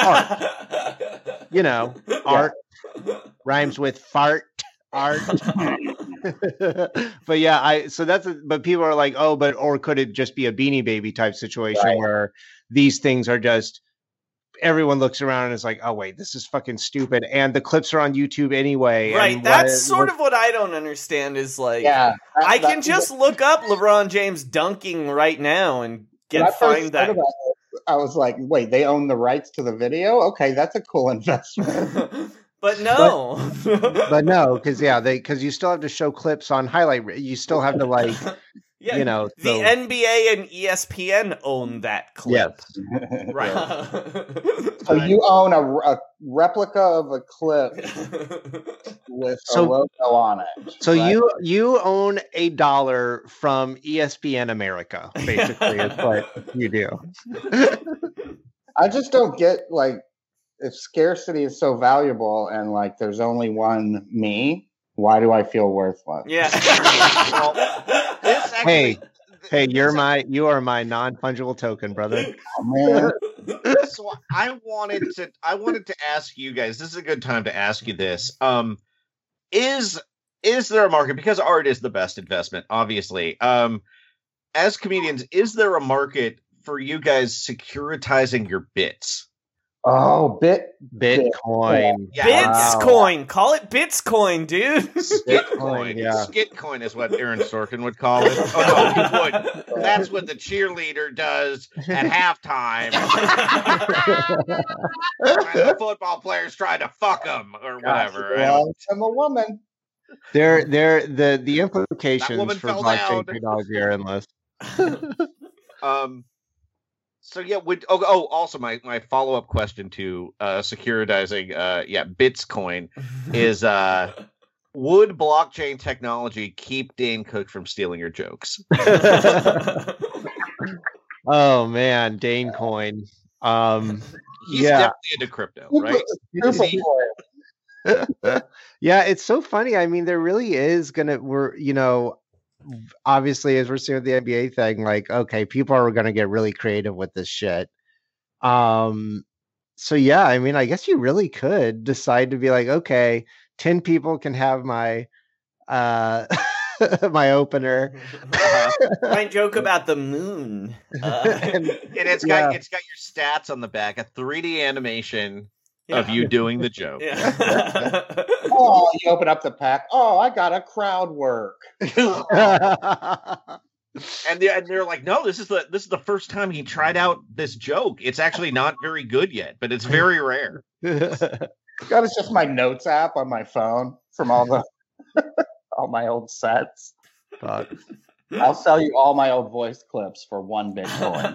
art, you know, art rhymes with fart. Art. But yeah, I so that's a, but people are like, oh, but or could it just be a Beanie Baby type situation Right. where these things are just everyone looks around and is like, oh wait, this is fucking stupid, and the clips are on YouTube anyway. Right, and that's what- sort what- of what I don't understand is like, Yeah, that- I can that- just look up LeBron James dunking right now and When get I first find heard that. about it, I was like, wait, they own the rights to the video? Okay, that's a cool investment. But no. But no, because yeah, they because you still have to show clips on highlight. re- You still have to like, Yeah, you know, the so- N B A and E S P N own that clip. Right. So you own a, a replica of a clip with So- a logo on it. So right? you you own a dollar from E S P N America, basically, is what you do. I just don't get like if scarcity is so valuable and like there's only one me, why do I feel worthless? Yeah. Well, this actually, Hey, hey, you're this- my you are my non fungible token, brother. Oh, man. So I wanted to I wanted to ask you guys, this is a good time to ask you this. Um is is there a market, because art is the best investment, obviously. Um as comedians, is there a market for you guys securitizing your bits? Oh, bit Bitcoin. Yeah. Wow. Bitscoin. Call it Bitscoin, dude. Skitcoin. Yeah. Skitcoin is what Aaron Sorkin would call it. Oh no, he would. That's what the cheerleader does at halftime. When the football players try to fuck them or whatever. I don't- Well, I'm a woman. They're they're the the implications woman for fell blockchain down. technology are endless. Um. So yeah, would oh, oh also my my follow up question to uh securitizing uh yeah Bitscoin is uh would blockchain technology keep Dane Cook from stealing your jokes? Oh man, Dane Coin. Um, He's yeah. definitely into crypto, right? Is he- Yeah, it's so funny. I mean, there really is gonna we're you know, obviously as we're seeing with the N B A thing, like, okay, people are gonna get really creative with this shit. Um, so yeah, I mean, I guess you really could decide to be like, okay, ten people can have my uh my opener. My joke about the moon. Uh, And- And it's Yeah. got it's got your stats on the back, a three D animation yeah. of you doing the joke. Yeah. Oh, you open up the pack. Oh, I got a crowd work. And they're, and they're like, no, this is the this is the first time he tried out this joke. It's actually not very good yet, but it's very rare. God, it's just my notes app on my phone from all the all my old sets. Fuck. I'll sell you all my old voice clips for one Bitcoin.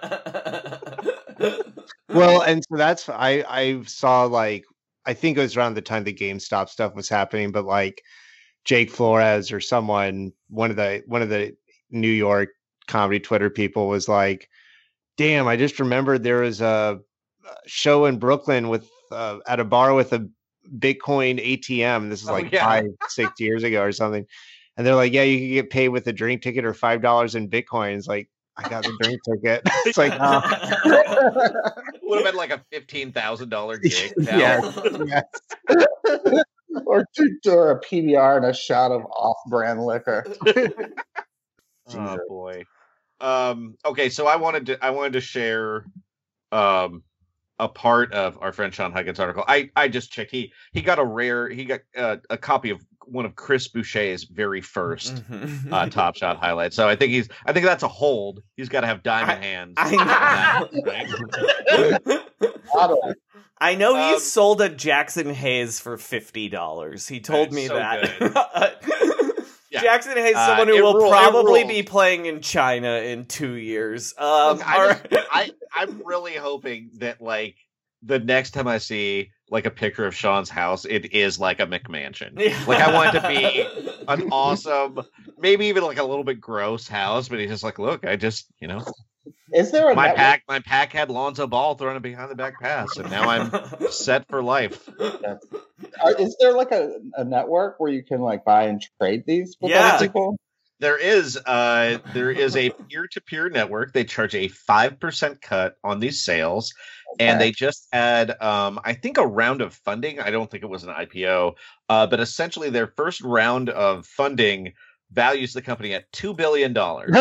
Well, and so that's I I saw like I think it was around the time the GameStop stuff was happening, but like Jake Flores or someone, one of the one of the New York comedy Twitter people was like, "Damn, I just remembered there was a show in Brooklyn with uh, at a bar with a Bitcoin A T M. This is Oh, like yeah. five, six years ago or something." And they're like, "Yeah, you can get paid with a drink ticket or five dollars in Bitcoin." It's like, I got the drink ticket. It's like, oh. Would have been like a fifteen thousand dollar gig. now. Yes, yes. or, or a P B R and a shot of off-brand liquor. Oh boy. Um, okay, so I wanted to I wanted to share um a part of our friend Sean Huggins article. I I just checked. He he got a rare. He got uh, a copy of one of Chris Boucher's very first Mhm. uh, Top Shot highlights. So I think he's I think that's a hold. He's got to have diamond I- hands. I on that, right? Auto. I know he Um, sold a Jackson Hayes for fifty dollars. He told That's me so that. Yeah. Jackson Hayes, Uh, someone it who will rule- it probably rules. be playing in China in two years. Um, Look, I all just- right. I I'm really hoping that like the next time I see like a picture of Sean's house, it is like a McMansion. Like I want it to be an awesome, maybe even like a little bit gross house, but he's just like, look, I just, you know, Is there a my network? pack, my pack had Lonzo Ball throwing it behind the back pass, and now I'm set for life. Uh, is there like a, a network where you can like buy and trade these with Yeah. other people? There is uh there is a peer-to-peer network. They charge a five percent cut on these sales, okay. and they just had um I think a round of funding. I don't think it was an I P O, uh, but essentially their first round of funding values the company at two billion dollars.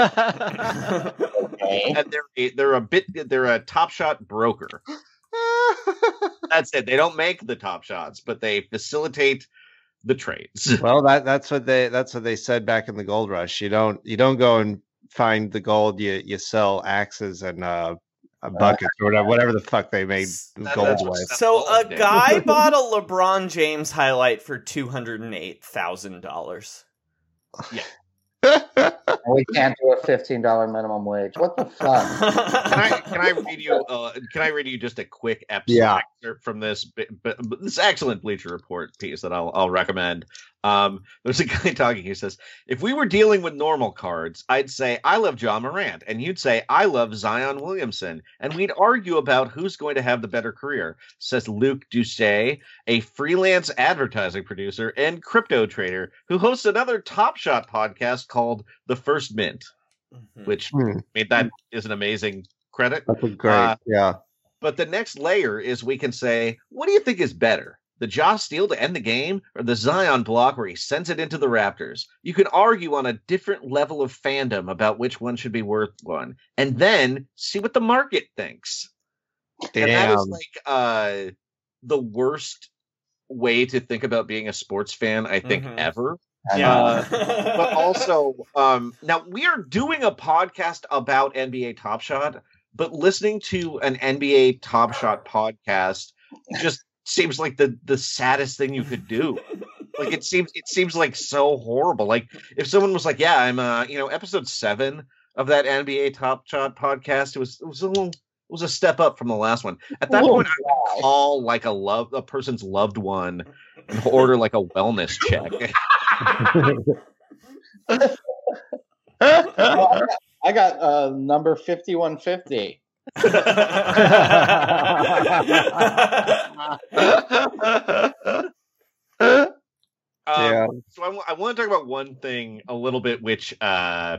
Okay. And they're a, they're a bit they're a Top Shot broker. That's it. They don't make the Top Shots, but they facilitate the trades. Well, that that's what they that's what they said back in the gold rush. You don't you don't go and find the gold. You you sell axes and uh, buckets or whatever whatever the fuck they made that, gold with. So a guy bought a LeBron James highlight for two hundred and eight thousand dollars. Yeah. We can't do a fifteen dollar minimum wage. What the fuck? Can I can I read you uh, can I read you just a quick episode yeah. excerpt from this but, but, but this excellent Bleacher Report piece that I'll I'll recommend. Um, there's a guy talking. He says, "If we were dealing with normal cards, I'd say I love John Morant, and you'd say I love Zion Williamson, and we'd argue about who's going to have the better career," says Luc Doucet, a freelance advertising producer and crypto trader who hosts another Top Shot podcast called The First Mint, mm-hmm. which hmm. I mean, that is an amazing credit. That's a great, uh, yeah. But the next layer is we can say, what do you think is better? The Josh Steele to end the game, or the Zion block where he sends it into the Raptors? You can argue on a different level of fandom about which one should be worth one, and then see what the market thinks. Damn. And that is like uh, the worst way to think about being a sports fan, I think, mm-hmm. ever. Yeah. Uh, but also, um, now we are doing a podcast about N B A Top Shot, but listening to an N B A Top Shot podcast just seems like the the saddest thing you could do. Like it seems it seems like so horrible. Like if someone was like, "Yeah, I'm uh, you know, episode seven of that N B A Top Shot podcast, it was it was a little it was a step up from the last one." At that Whoa, point, I would call like a love a person's loved one and order like a wellness check. Oh, I got uh, number fifty-one fifty. um, yeah. So I, w- I want to talk about one thing a little bit, which uh,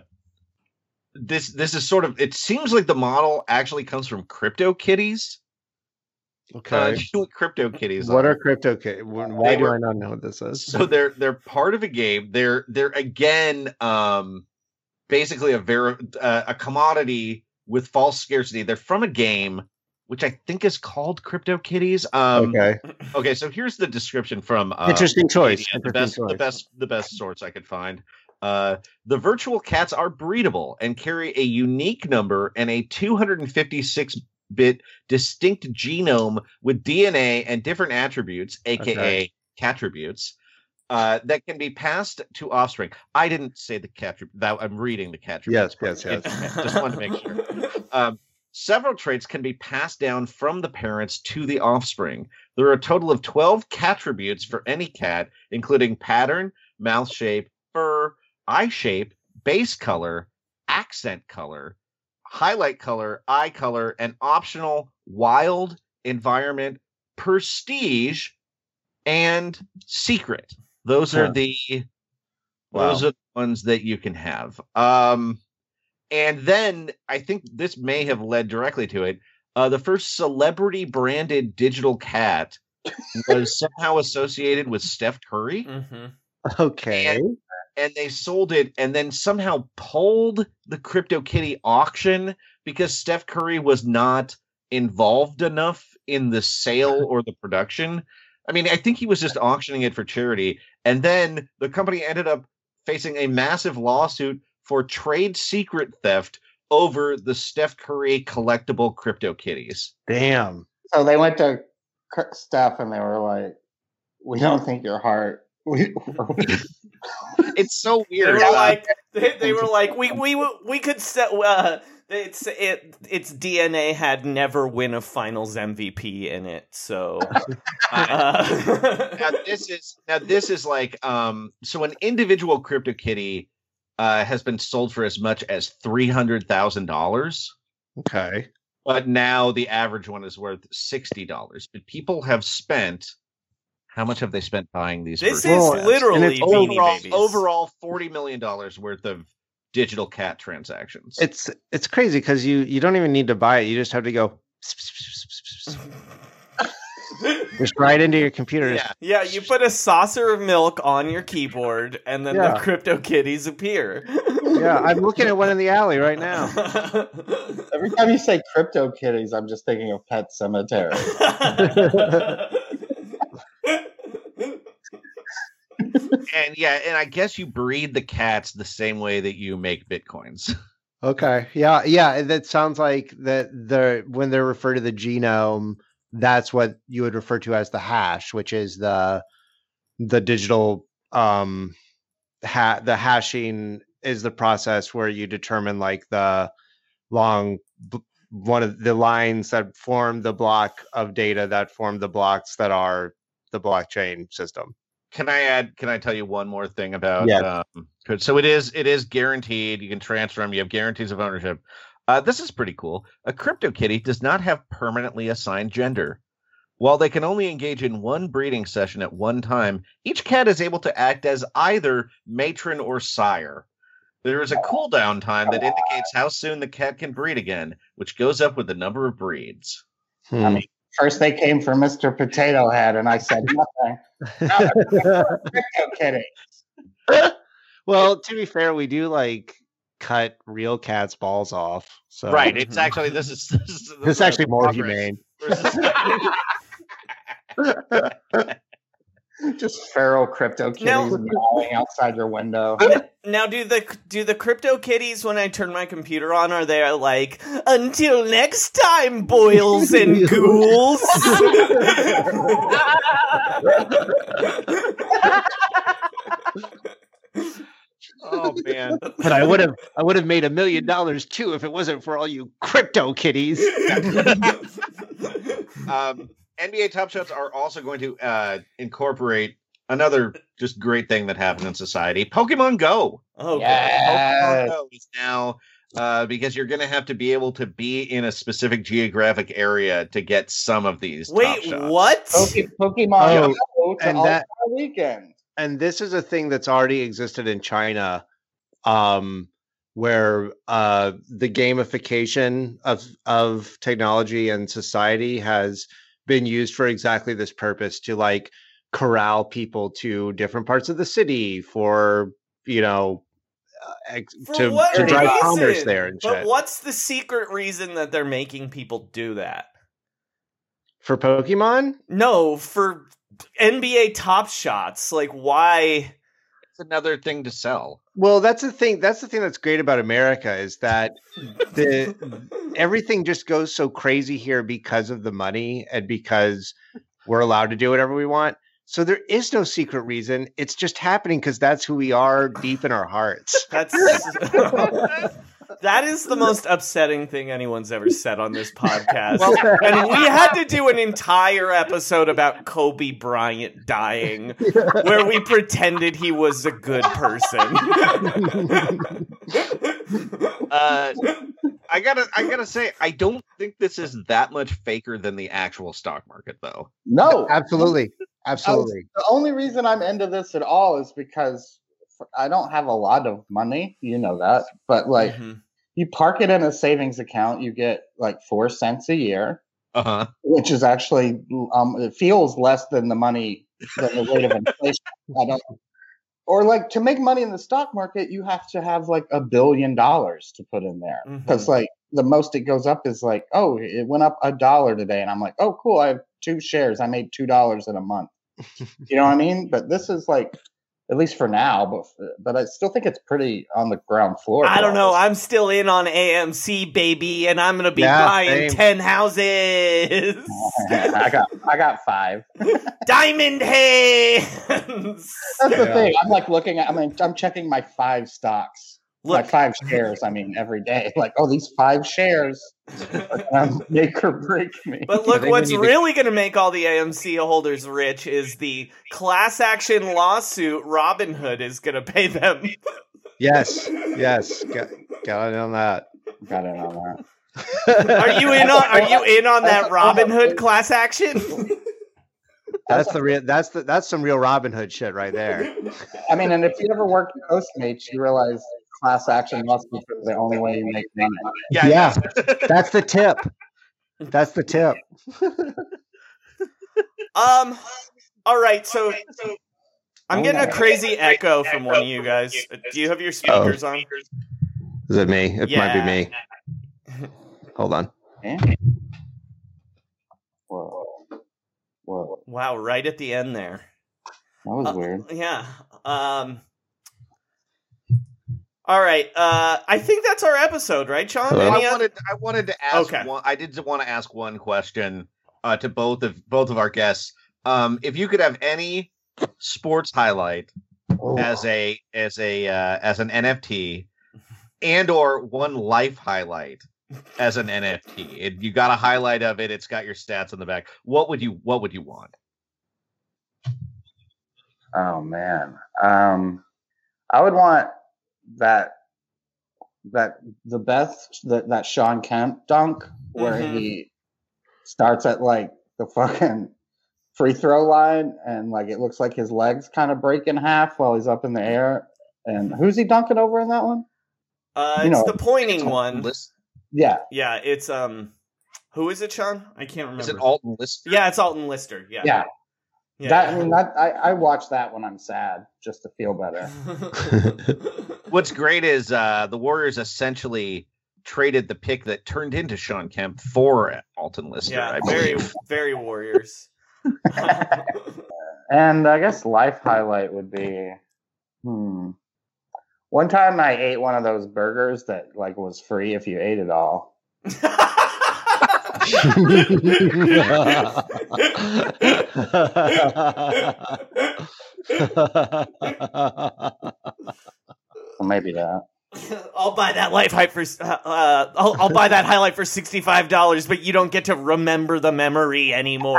this this is sort of. It seems like the model actually comes from CryptoKitties. Okay. Uh, you know what CryptoKitties What are? are CryptoKitties? Why They do were- I not know what this is? So they're they're part of a game. They're they're again um, basically a ver- uh, a commodity with false scarcity. They're from a game which I think is called CryptoKitties. Um, okay. Okay. So here's the description from uh, Interesting choice. Wikipedia, the Interesting best choice. the best the best source I could find. Uh, the virtual cats are breedable and carry a unique number and a two hundred fifty-six bit distinct genome with D N A and different attributes, aka Okay. cattributes, uh, that can be passed to offspring. I didn't say the cattribute. That I'm reading the cattributes. Yes, yes, yes. It- just wanted to make sure. Um, several traits can be passed down from the parents to the offspring. There are a total of twelve cattributes for any cat, including pattern, mouth shape, fur, eye shape, base color, accent color, highlight color, eye color, and optional wild, environment, prestige, and secret. Those Huh. are the Wow. those are the ones that you can have. Um, and then I think this may have led directly to it. Uh, the first celebrity branded digital cat was somehow associated with Steph Curry. Mm-hmm. Okay. And, and they sold it and then somehow pulled the CryptoKitty auction because Steph Curry was not involved enough in the sale or the production. I mean, I think he was just auctioning it for charity. And then the company ended up facing a massive lawsuit for trade secret theft over the Steph Curry collectible CryptoKitties. Damn. So they went to K- Steph and they were like, "We don't think your heart." We, It's so They weird. were Uh, like, they, they were like, we we we could set. Uh, it's it its D N A had never win a Finals M V P in it, so. Uh, now this is now this is like um so an individual CryptoKitty uh has been sold for as much as three hundred thousand dollars, Okay. but now the average one is worth sixty dollars. But people have spent How much have they spent buying these? This versions? is Well, literally and it's Beanie overall, Babies. overall forty million dollars worth of digital cat transactions. It's it's crazy because you you don't even need to buy it. You just have to go just right into your computer. yeah. Yeah, you put a saucer of milk on your keyboard, and then Yeah. the Crypto Kitties appear. Yeah, I'm looking at one in the alley right now. Every time you say Crypto Kitties, I'm just thinking of Pet Cemetery. And yeah, and I guess you breed the cats the same way that you make bitcoins. Okay. Yeah. Yeah. That sounds like that. The when they refer to the genome, that's what you would refer to as the hash, which is the the digital um ha- the hashing is the process where you determine like the long b- one of the lines that form the block of data that form the blocks that are the blockchain system. Can I add? Can I tell you one more thing about? Yeah. Um, good. So it is. It is guaranteed. You can transfer them. You have guarantees of ownership. Uh, this is pretty cool. A CryptoKitty does not have permanently assigned gender. While they can only engage in one breeding session at one time, each cat is able to act as either matron or sire. There is a cooldown time that indicates how soon the cat can breed again, which goes up with the number of breeds. Hmm. I mean, first they came for Mister Potato Head, and I said nothing. Now they're Crypto Kitty. Well, to be fair, we do like cut real cats' balls off. So Right. It's actually this is this is, This is actually more progress. humane. Just feral Crypto Kitties Now- meowing outside your window. Now, do the do the Crypto Kitties, when I turn my computer on, are they like, until next time, boils and ghouls? Oh man. But I would have I would have made a million dollars too if it wasn't for all you crypto kitties. um, N B A Top Shots are also going to uh, incorporate another just great thing that happened in society: Pokemon Go. Oh, Yeah. Pokemon Go is now uh, because you're going to have to be able to be in a specific geographic area to get some of these. Top Wait, Shots. what? Poke- Pokemon Oh, Go to and All that- Star Weekend. And this is a thing that's already existed in China, um, where uh, the gamification of of technology and society has been used for exactly this purpose, to like corral people to different parts of the city for, you know, uh, ex- For to, what to drive reason? commerce there and But shit. what's the secret reason that they're making people do that? For Pokemon? No, for N B A Top Shots. Like, why? It's another thing to sell. Well, that's the thing. That's the thing that's great about America is that the everything just goes so crazy here because of the money and because we're allowed to do whatever we want. So there is no secret reason. It's just happening because that's who we are deep in our hearts. That's that is the most upsetting thing anyone's ever said on this podcast. And we had to do an entire episode about Kobe Bryant dying, where we pretended he was a good person. Uh, I gotta, I gotta say, I don't think this is that much faker than the actual stock market, though. No, Absolutely. I was- Absolutely. the only reason I'm into this at all is because I don't have a lot of money. You know that, but like Mhm. you park it in a savings account, you get like four cents a year, Uh huh. which is actually um, it feels less than the money than the rate of inflation. I don't. Or like to make money in the stock market, you have to have like a billion dollars to put in there because Mhm. like the most it goes up is like, oh, it went up a dollar today, and I'm like, oh, cool, I have two shares, I made two dollars in a month. You know what I mean? But this is like, at least for now, but but I still think it's pretty on the ground floor. I for don't know. all this. I'm still in on A M C, baby, and I'm gonna be Yeah, buying same. ten houses. I got I got five. Diamond hands. That's the Yeah. thing. I'm like looking at. I mean, I'm checking my five stocks, my Look, five shares. I mean, every day. Like, oh, these five shares um, make or break me. but look, think we what's need to- really going to make all the A M C holders rich is the class action lawsuit Robinhood is going to pay them. Yes. Yes. Got, got it on that. Got it on that. Are you in on? Are you in on that Robinhood class action? That's the real. That's the. That's some real Robin Hood shit right there. I mean, and if you ever worked at Postmates, you realize class action lawsuits are the only way you make money. Yeah, Yeah, that's the tip. That's the tip. Um. All right. So I'm getting a crazy echo from one of you guys. Do you have your speakers on? Is it me? It might be Yeah. me. Hold on. Whoa. Whoa. Wow. Right at the end there. That was Uh, weird. Yeah. Um. All right. Uh, I think that's our episode, right, Sean? Hello? Any I oth- wanted I wanted to ask Okay. one. I did want to ask one question uh, to both of both of our guests. Um, if you could have any sports highlight Oh. as a as a uh, as an N F T, and or one life highlight as an N F T, it, you got a highlight of it. It's got your stats on the back. What would you What would you want? Oh man. Um, I would want that that the best that that Sean Kemp dunk where Mhm. he starts at like the fucking free throw line and like it looks like his legs kind of break in half while he's up in the air. And who's he dunking over in that one? Uh, You it's know, the pointing one. List, Yeah. Yeah. It's um. Who is it, Sean? I can't remember. is it Alton Lister? Yeah, it's Alton Lister. Yeah. Yeah. Yeah. That I mean that I, I watch that when I'm sad just to feel better. What's great is uh, the Warriors essentially traded the pick that turned into Sean Kemp for Alton Lister. yeah. I Very, believe. very Warriors. And I guess life highlight would be hmm. One time I ate one of those burgers that like was free if you ate it all. So maybe that. I'll buy that life hype for. Uh, I'll, I'll buy that highlight for sixty-five dollars, but you don't get to remember the memory anymore.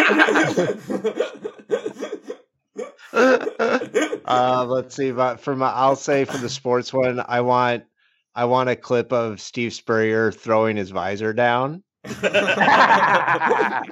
uh, let's see. But for my, I'll say for the sports one, I want, I want a clip of Steve Spurrier throwing his visor down. I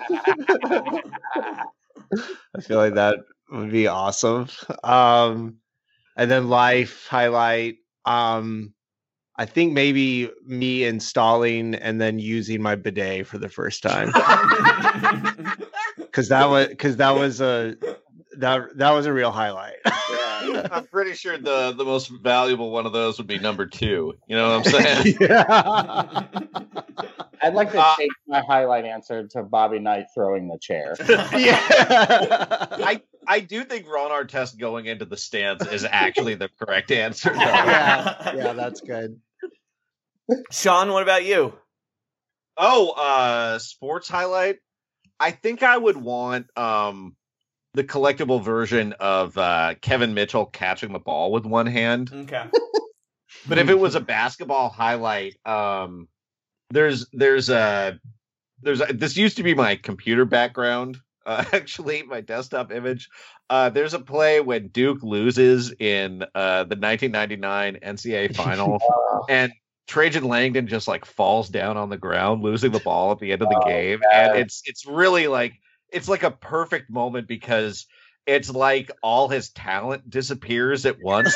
feel like that would be awesome. Um, and then life highlight. Um, I think maybe me installing and then using my bidet for the first time. Because that was because that was a that that was a real highlight. Yeah, I'm pretty sure the the most valuable one of those would be number two. You know what I'm saying? Yeah. I'd like to Uh, change my highlight answer to Bobby Knight throwing the chair. Yeah. I I do think Ron Artest going into the stands is actually the correct answer. though. yeah, yeah, that's good. Sean, what about you? Oh, uh, sports highlight. I think I would want um the collectible version of uh, Kevin Mitchell catching the ball with one hand. Okay. But if it was a basketball highlight, um, there's there's a there's a, this used to be my computer background. Uh, actually, my desktop image. Uh, there's a play when Duke loses in uh, the nineteen ninety-nine N C double A final, and Trajan Langdon just like falls down on the ground, losing the ball at the end of the Oh, game, man. and it's it's really like it's like a perfect moment because it's like all his talent disappears at once,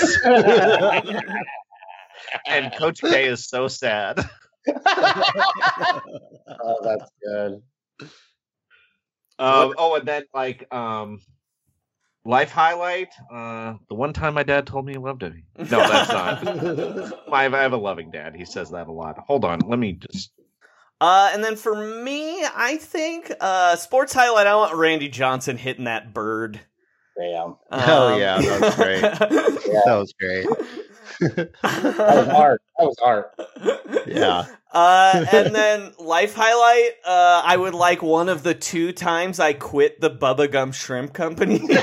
and Coach K is so sad. Oh, that's good. Um, oh, and then like um, life highlight. Uh, the one time my dad told me he loved me. No, that's not. I have, I have a loving dad. He says that a lot. Hold on, let me just. Uh, and then for me, I think uh, sports highlight. I want Randy Johnson hitting that bird. Damn. Oh, yeah, that was great. That was great. That was art. That was art. Yeah. Uh, and then life highlight. Uh, I would like one of the two times I quit the Bubba Gum Shrimp Company. Can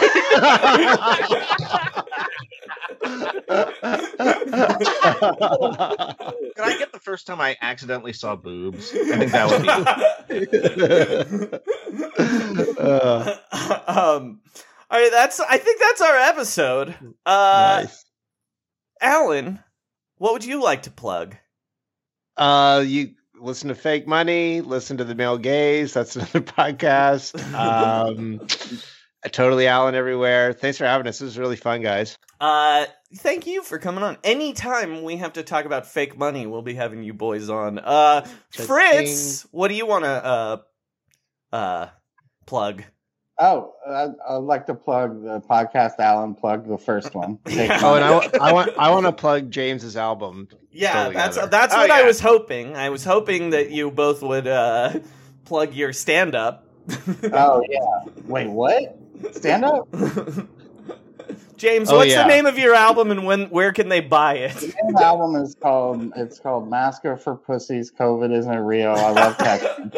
I get the first time I accidentally saw boobs? I think that would be. Uh, um, all right, that's. I think that's our episode. Uh, nice. Alan, what would you like to plug? Uh, you listen to Fake Money, listen to The Male Gaze. That's another podcast. Um, Totally Alan everywhere. Thanks for having us. This was really fun, guys. Uh, thank you for coming on. Anytime we have to talk about fake money, we'll be having you boys on. Uh, Fritz, what do you want to uh, uh, plug? Oh, I'd, I'd like to plug the podcast. Alan plugged the first one. Yeah. Oh, and I, I want I want to plug James's album. Yeah, Still that's Together. that's Oh, what yeah. I was hoping. I was hoping that you both would uh, plug your stand up. Oh yeah. Wait, what? Stand up? James, Oh, what's yeah. the name of your album and when where can they buy it? The name of the album is called it's called Masker for Pussies. COVID isn't real. I love texting.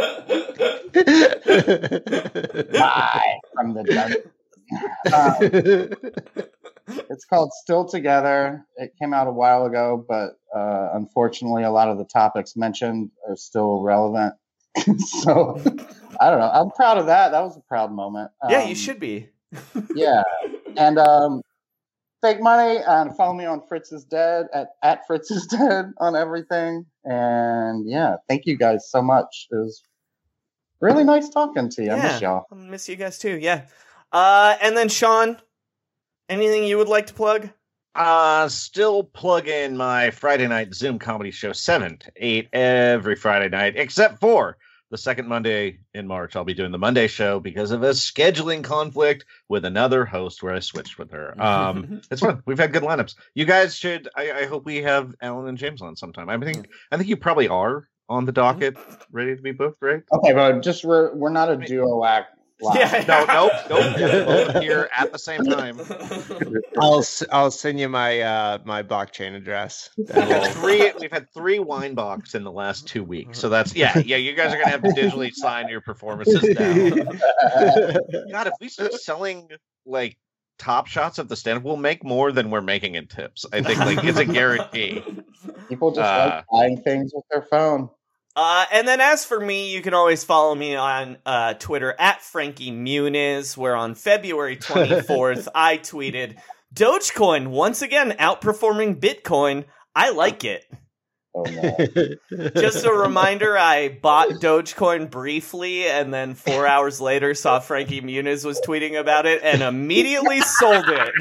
Bye from the dungeon. Um, it's called Still Together. It came out a while ago, but uh, unfortunately, a lot of the topics mentioned are still relevant. So I don't know. I'm proud of that. That was a proud moment. Um, Yeah, you should be. Yeah, and um, fake money. And follow me on Fritz is Dead at at Fritz is Dead on everything. And yeah, thank you guys so much. It was really nice talking to you. I miss y'all. I miss you guys too. Yeah. Uh, and then Sean, anything you would like to plug? Uh, still plug in my Friday night Zoom comedy show, seven to eight every Friday night, except for the second Monday in March. I'll be doing the Monday show because of a scheduling conflict with another host where I switched with her. Um, it's fun. We've had good lineups. You guys should, I, I hope we have Alan and James on sometime. I think, I think you probably are on the docket, ready to be booked, right? Okay, but just we're we're not a duo act. Live. Yeah. No, nope, nope. Get both here at the same time. I'll s- I'll send you my uh, my blockchain address. We've had three. We've had three wine box in the last two weeks, so that's yeah, yeah. You guys are gonna have to digitally sign your performances now. God, if we start selling like top shots of the stand-up, we'll make more than we're making in tips. I think like it's a guarantee. People just Uh, like buying things with their phone. Uh, and then as for me, you can always follow me on uh, Twitter at Frankie Muniz, where on February twenty-fourth, I tweeted, Dogecoin once again outperforming Bitcoin. I like it. Oh no. Just a reminder, I bought Dogecoin briefly, and then four hours later saw Frankie Muniz was tweeting about it and immediately sold it.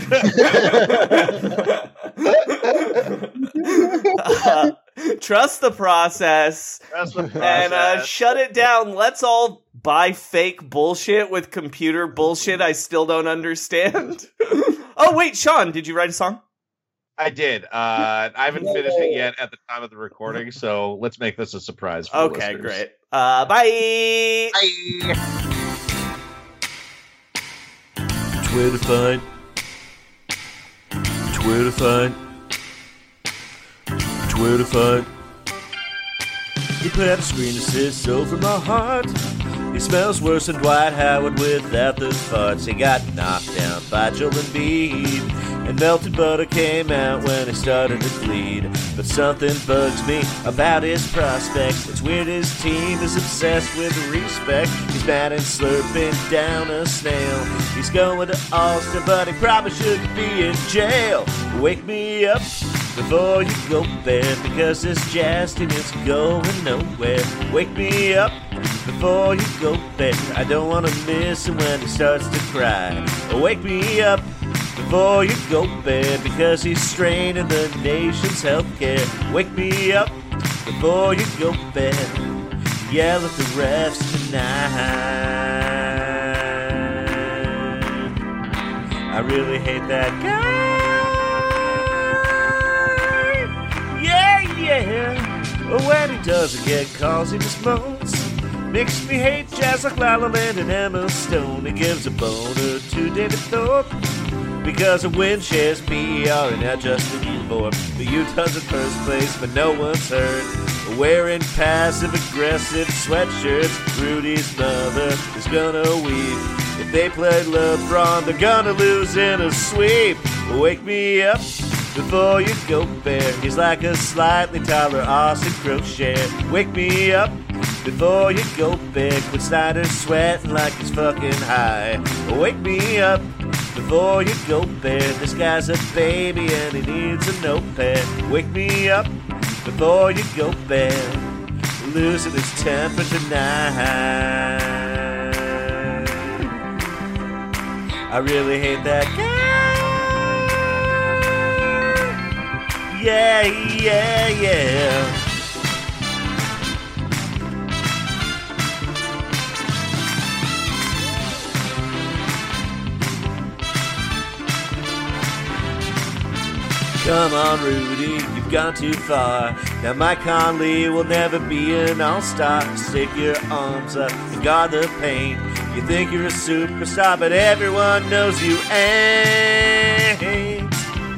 uh, trust the process. That's the And uh, process. shut it down. Let's all buy fake bullshit with computer bullshit I still don't understand. Oh, wait, Sean, did you write a song? I did. Uh, I haven't finished it yet at the time of the recording, so let's make this a surprise. For the Okay, listeners. great. Uh, bye. Bye. Twitter fight. Twitter fight. Twitter fight. He put out a screen that says so from my heart. He smells worse than Dwight Howard without those farts. He got knocked down by Joel Embiid, and melted butter came out when he started to bleed. But something bugs me about his prospects. It's weird his team is obsessed with respect. He's mad and slurping down a snail. He's going to Austin, but he probably shouldn't be in jail. Wake me up before you go there, because this jazz team is going nowhere. Wake me up before you go there. I don't want to miss him when he starts to cry. Wake me up before you go there, because he's straining the nation's healthcare. Wake me up before you go there. Yell at the refs tonight. I really hate that guy. Yeah, yeah. When he doesn't get calls, he just moans. Makes me hate jazz like La La Land and Emma Stone. He gives a boner to David Thorpe because of Winchester P R and now Justin Thorpe. The Utah's in first place, but no one's hurt. Wearing passive-aggressive sweatshirts. Rudy's mother is gonna weep. If they play LeBron, they're gonna lose in a sweep. Wake me up before you go there. He's like a slightly taller Austin Crochet. Wake me up before you go big. When Snyder's sweating like he's fucking high. Wake me up before you go there. This guy's a baby and he needs a notepad. Wake me up before you go bed. Losing his temper tonight. I really hate that guy. Yeah, yeah, yeah. Come on, Rudy, you've gone too far. Now Mike Conley will never be an all-star. Stick your arms up and guard the paint. You think you're a superstar, but everyone knows you ain't.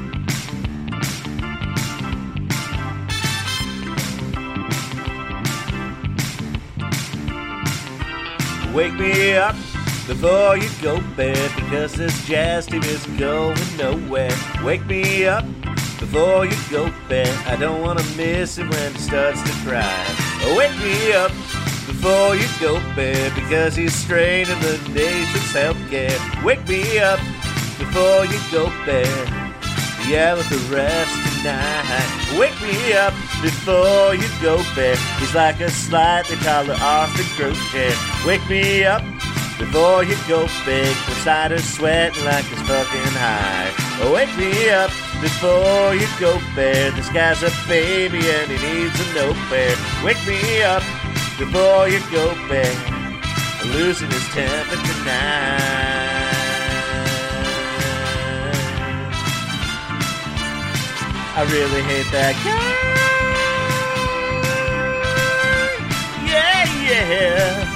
Wake me up before you go bed, because this Jazz team is going nowhere. Wake me up before you go bed. I don't want to miss him when he starts to cry. Wake me up before you go bed, because he's straining the nation's healthcare. Wake me up before you go bed. Yeah, with the rest tonight. Wake me up before you go bed. He's like a slightly taller Austin Crochet. Wake me up before you go big, when Snyder's sweating like it's fucking high. Wake me up before you go bed. This guy's a baby and he needs a notepad. Wake me up before you go bed. Losing his temper tonight. I really hate that guy. Yeah, yeah.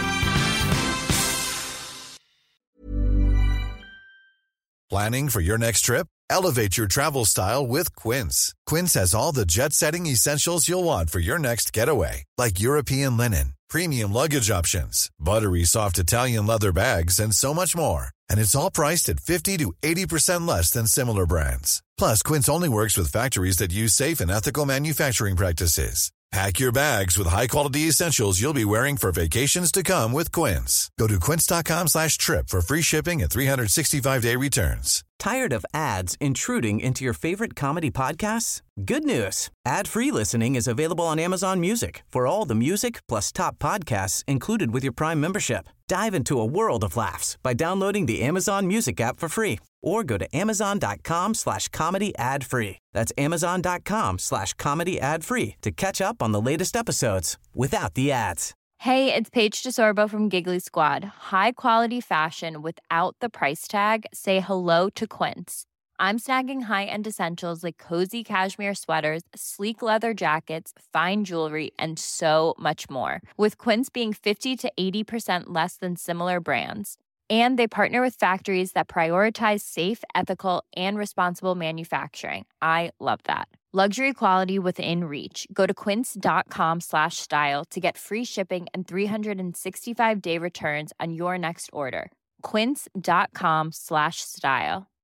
Planning for your next trip? Elevate your travel style with Quince. Quince has all the jet-setting essentials you'll want for your next getaway, like European linen, premium luggage options, buttery soft Italian leather bags, and so much more. And it's all priced at fifty to eighty percent less than similar brands. Plus, Quince only works with factories that use safe and ethical manufacturing practices. Pack your bags with high-quality essentials you'll be wearing for vacations to come with Quince. Go to quince.com slash trip for free shipping and three sixty-five day returns. Tired of ads intruding into your favorite comedy podcasts? Good news. Ad-free listening is available on Amazon Music for all the music plus top podcasts included with your Prime membership. Dive into a world of laughs by downloading the Amazon Music app for free, or go to amazon.com slash comedy ad free. That's amazon.com slash comedy ad free to catch up on the latest episodes without the ads. Hey, it's Paige DeSorbo from Giggly Squad. High quality fashion without the price tag. Say hello to Quince. I'm snagging high-end essentials like cozy cashmere sweaters, sleek leather jackets, fine jewelry, and so much more. With Quince being fifty to eighty percent less than similar brands. And they partner with factories that prioritize safe, ethical, and responsible manufacturing. I love that. Luxury quality within reach. Go to quince.com slash style to get free shipping and three sixty-five day returns on your next order. Quince.com slash style.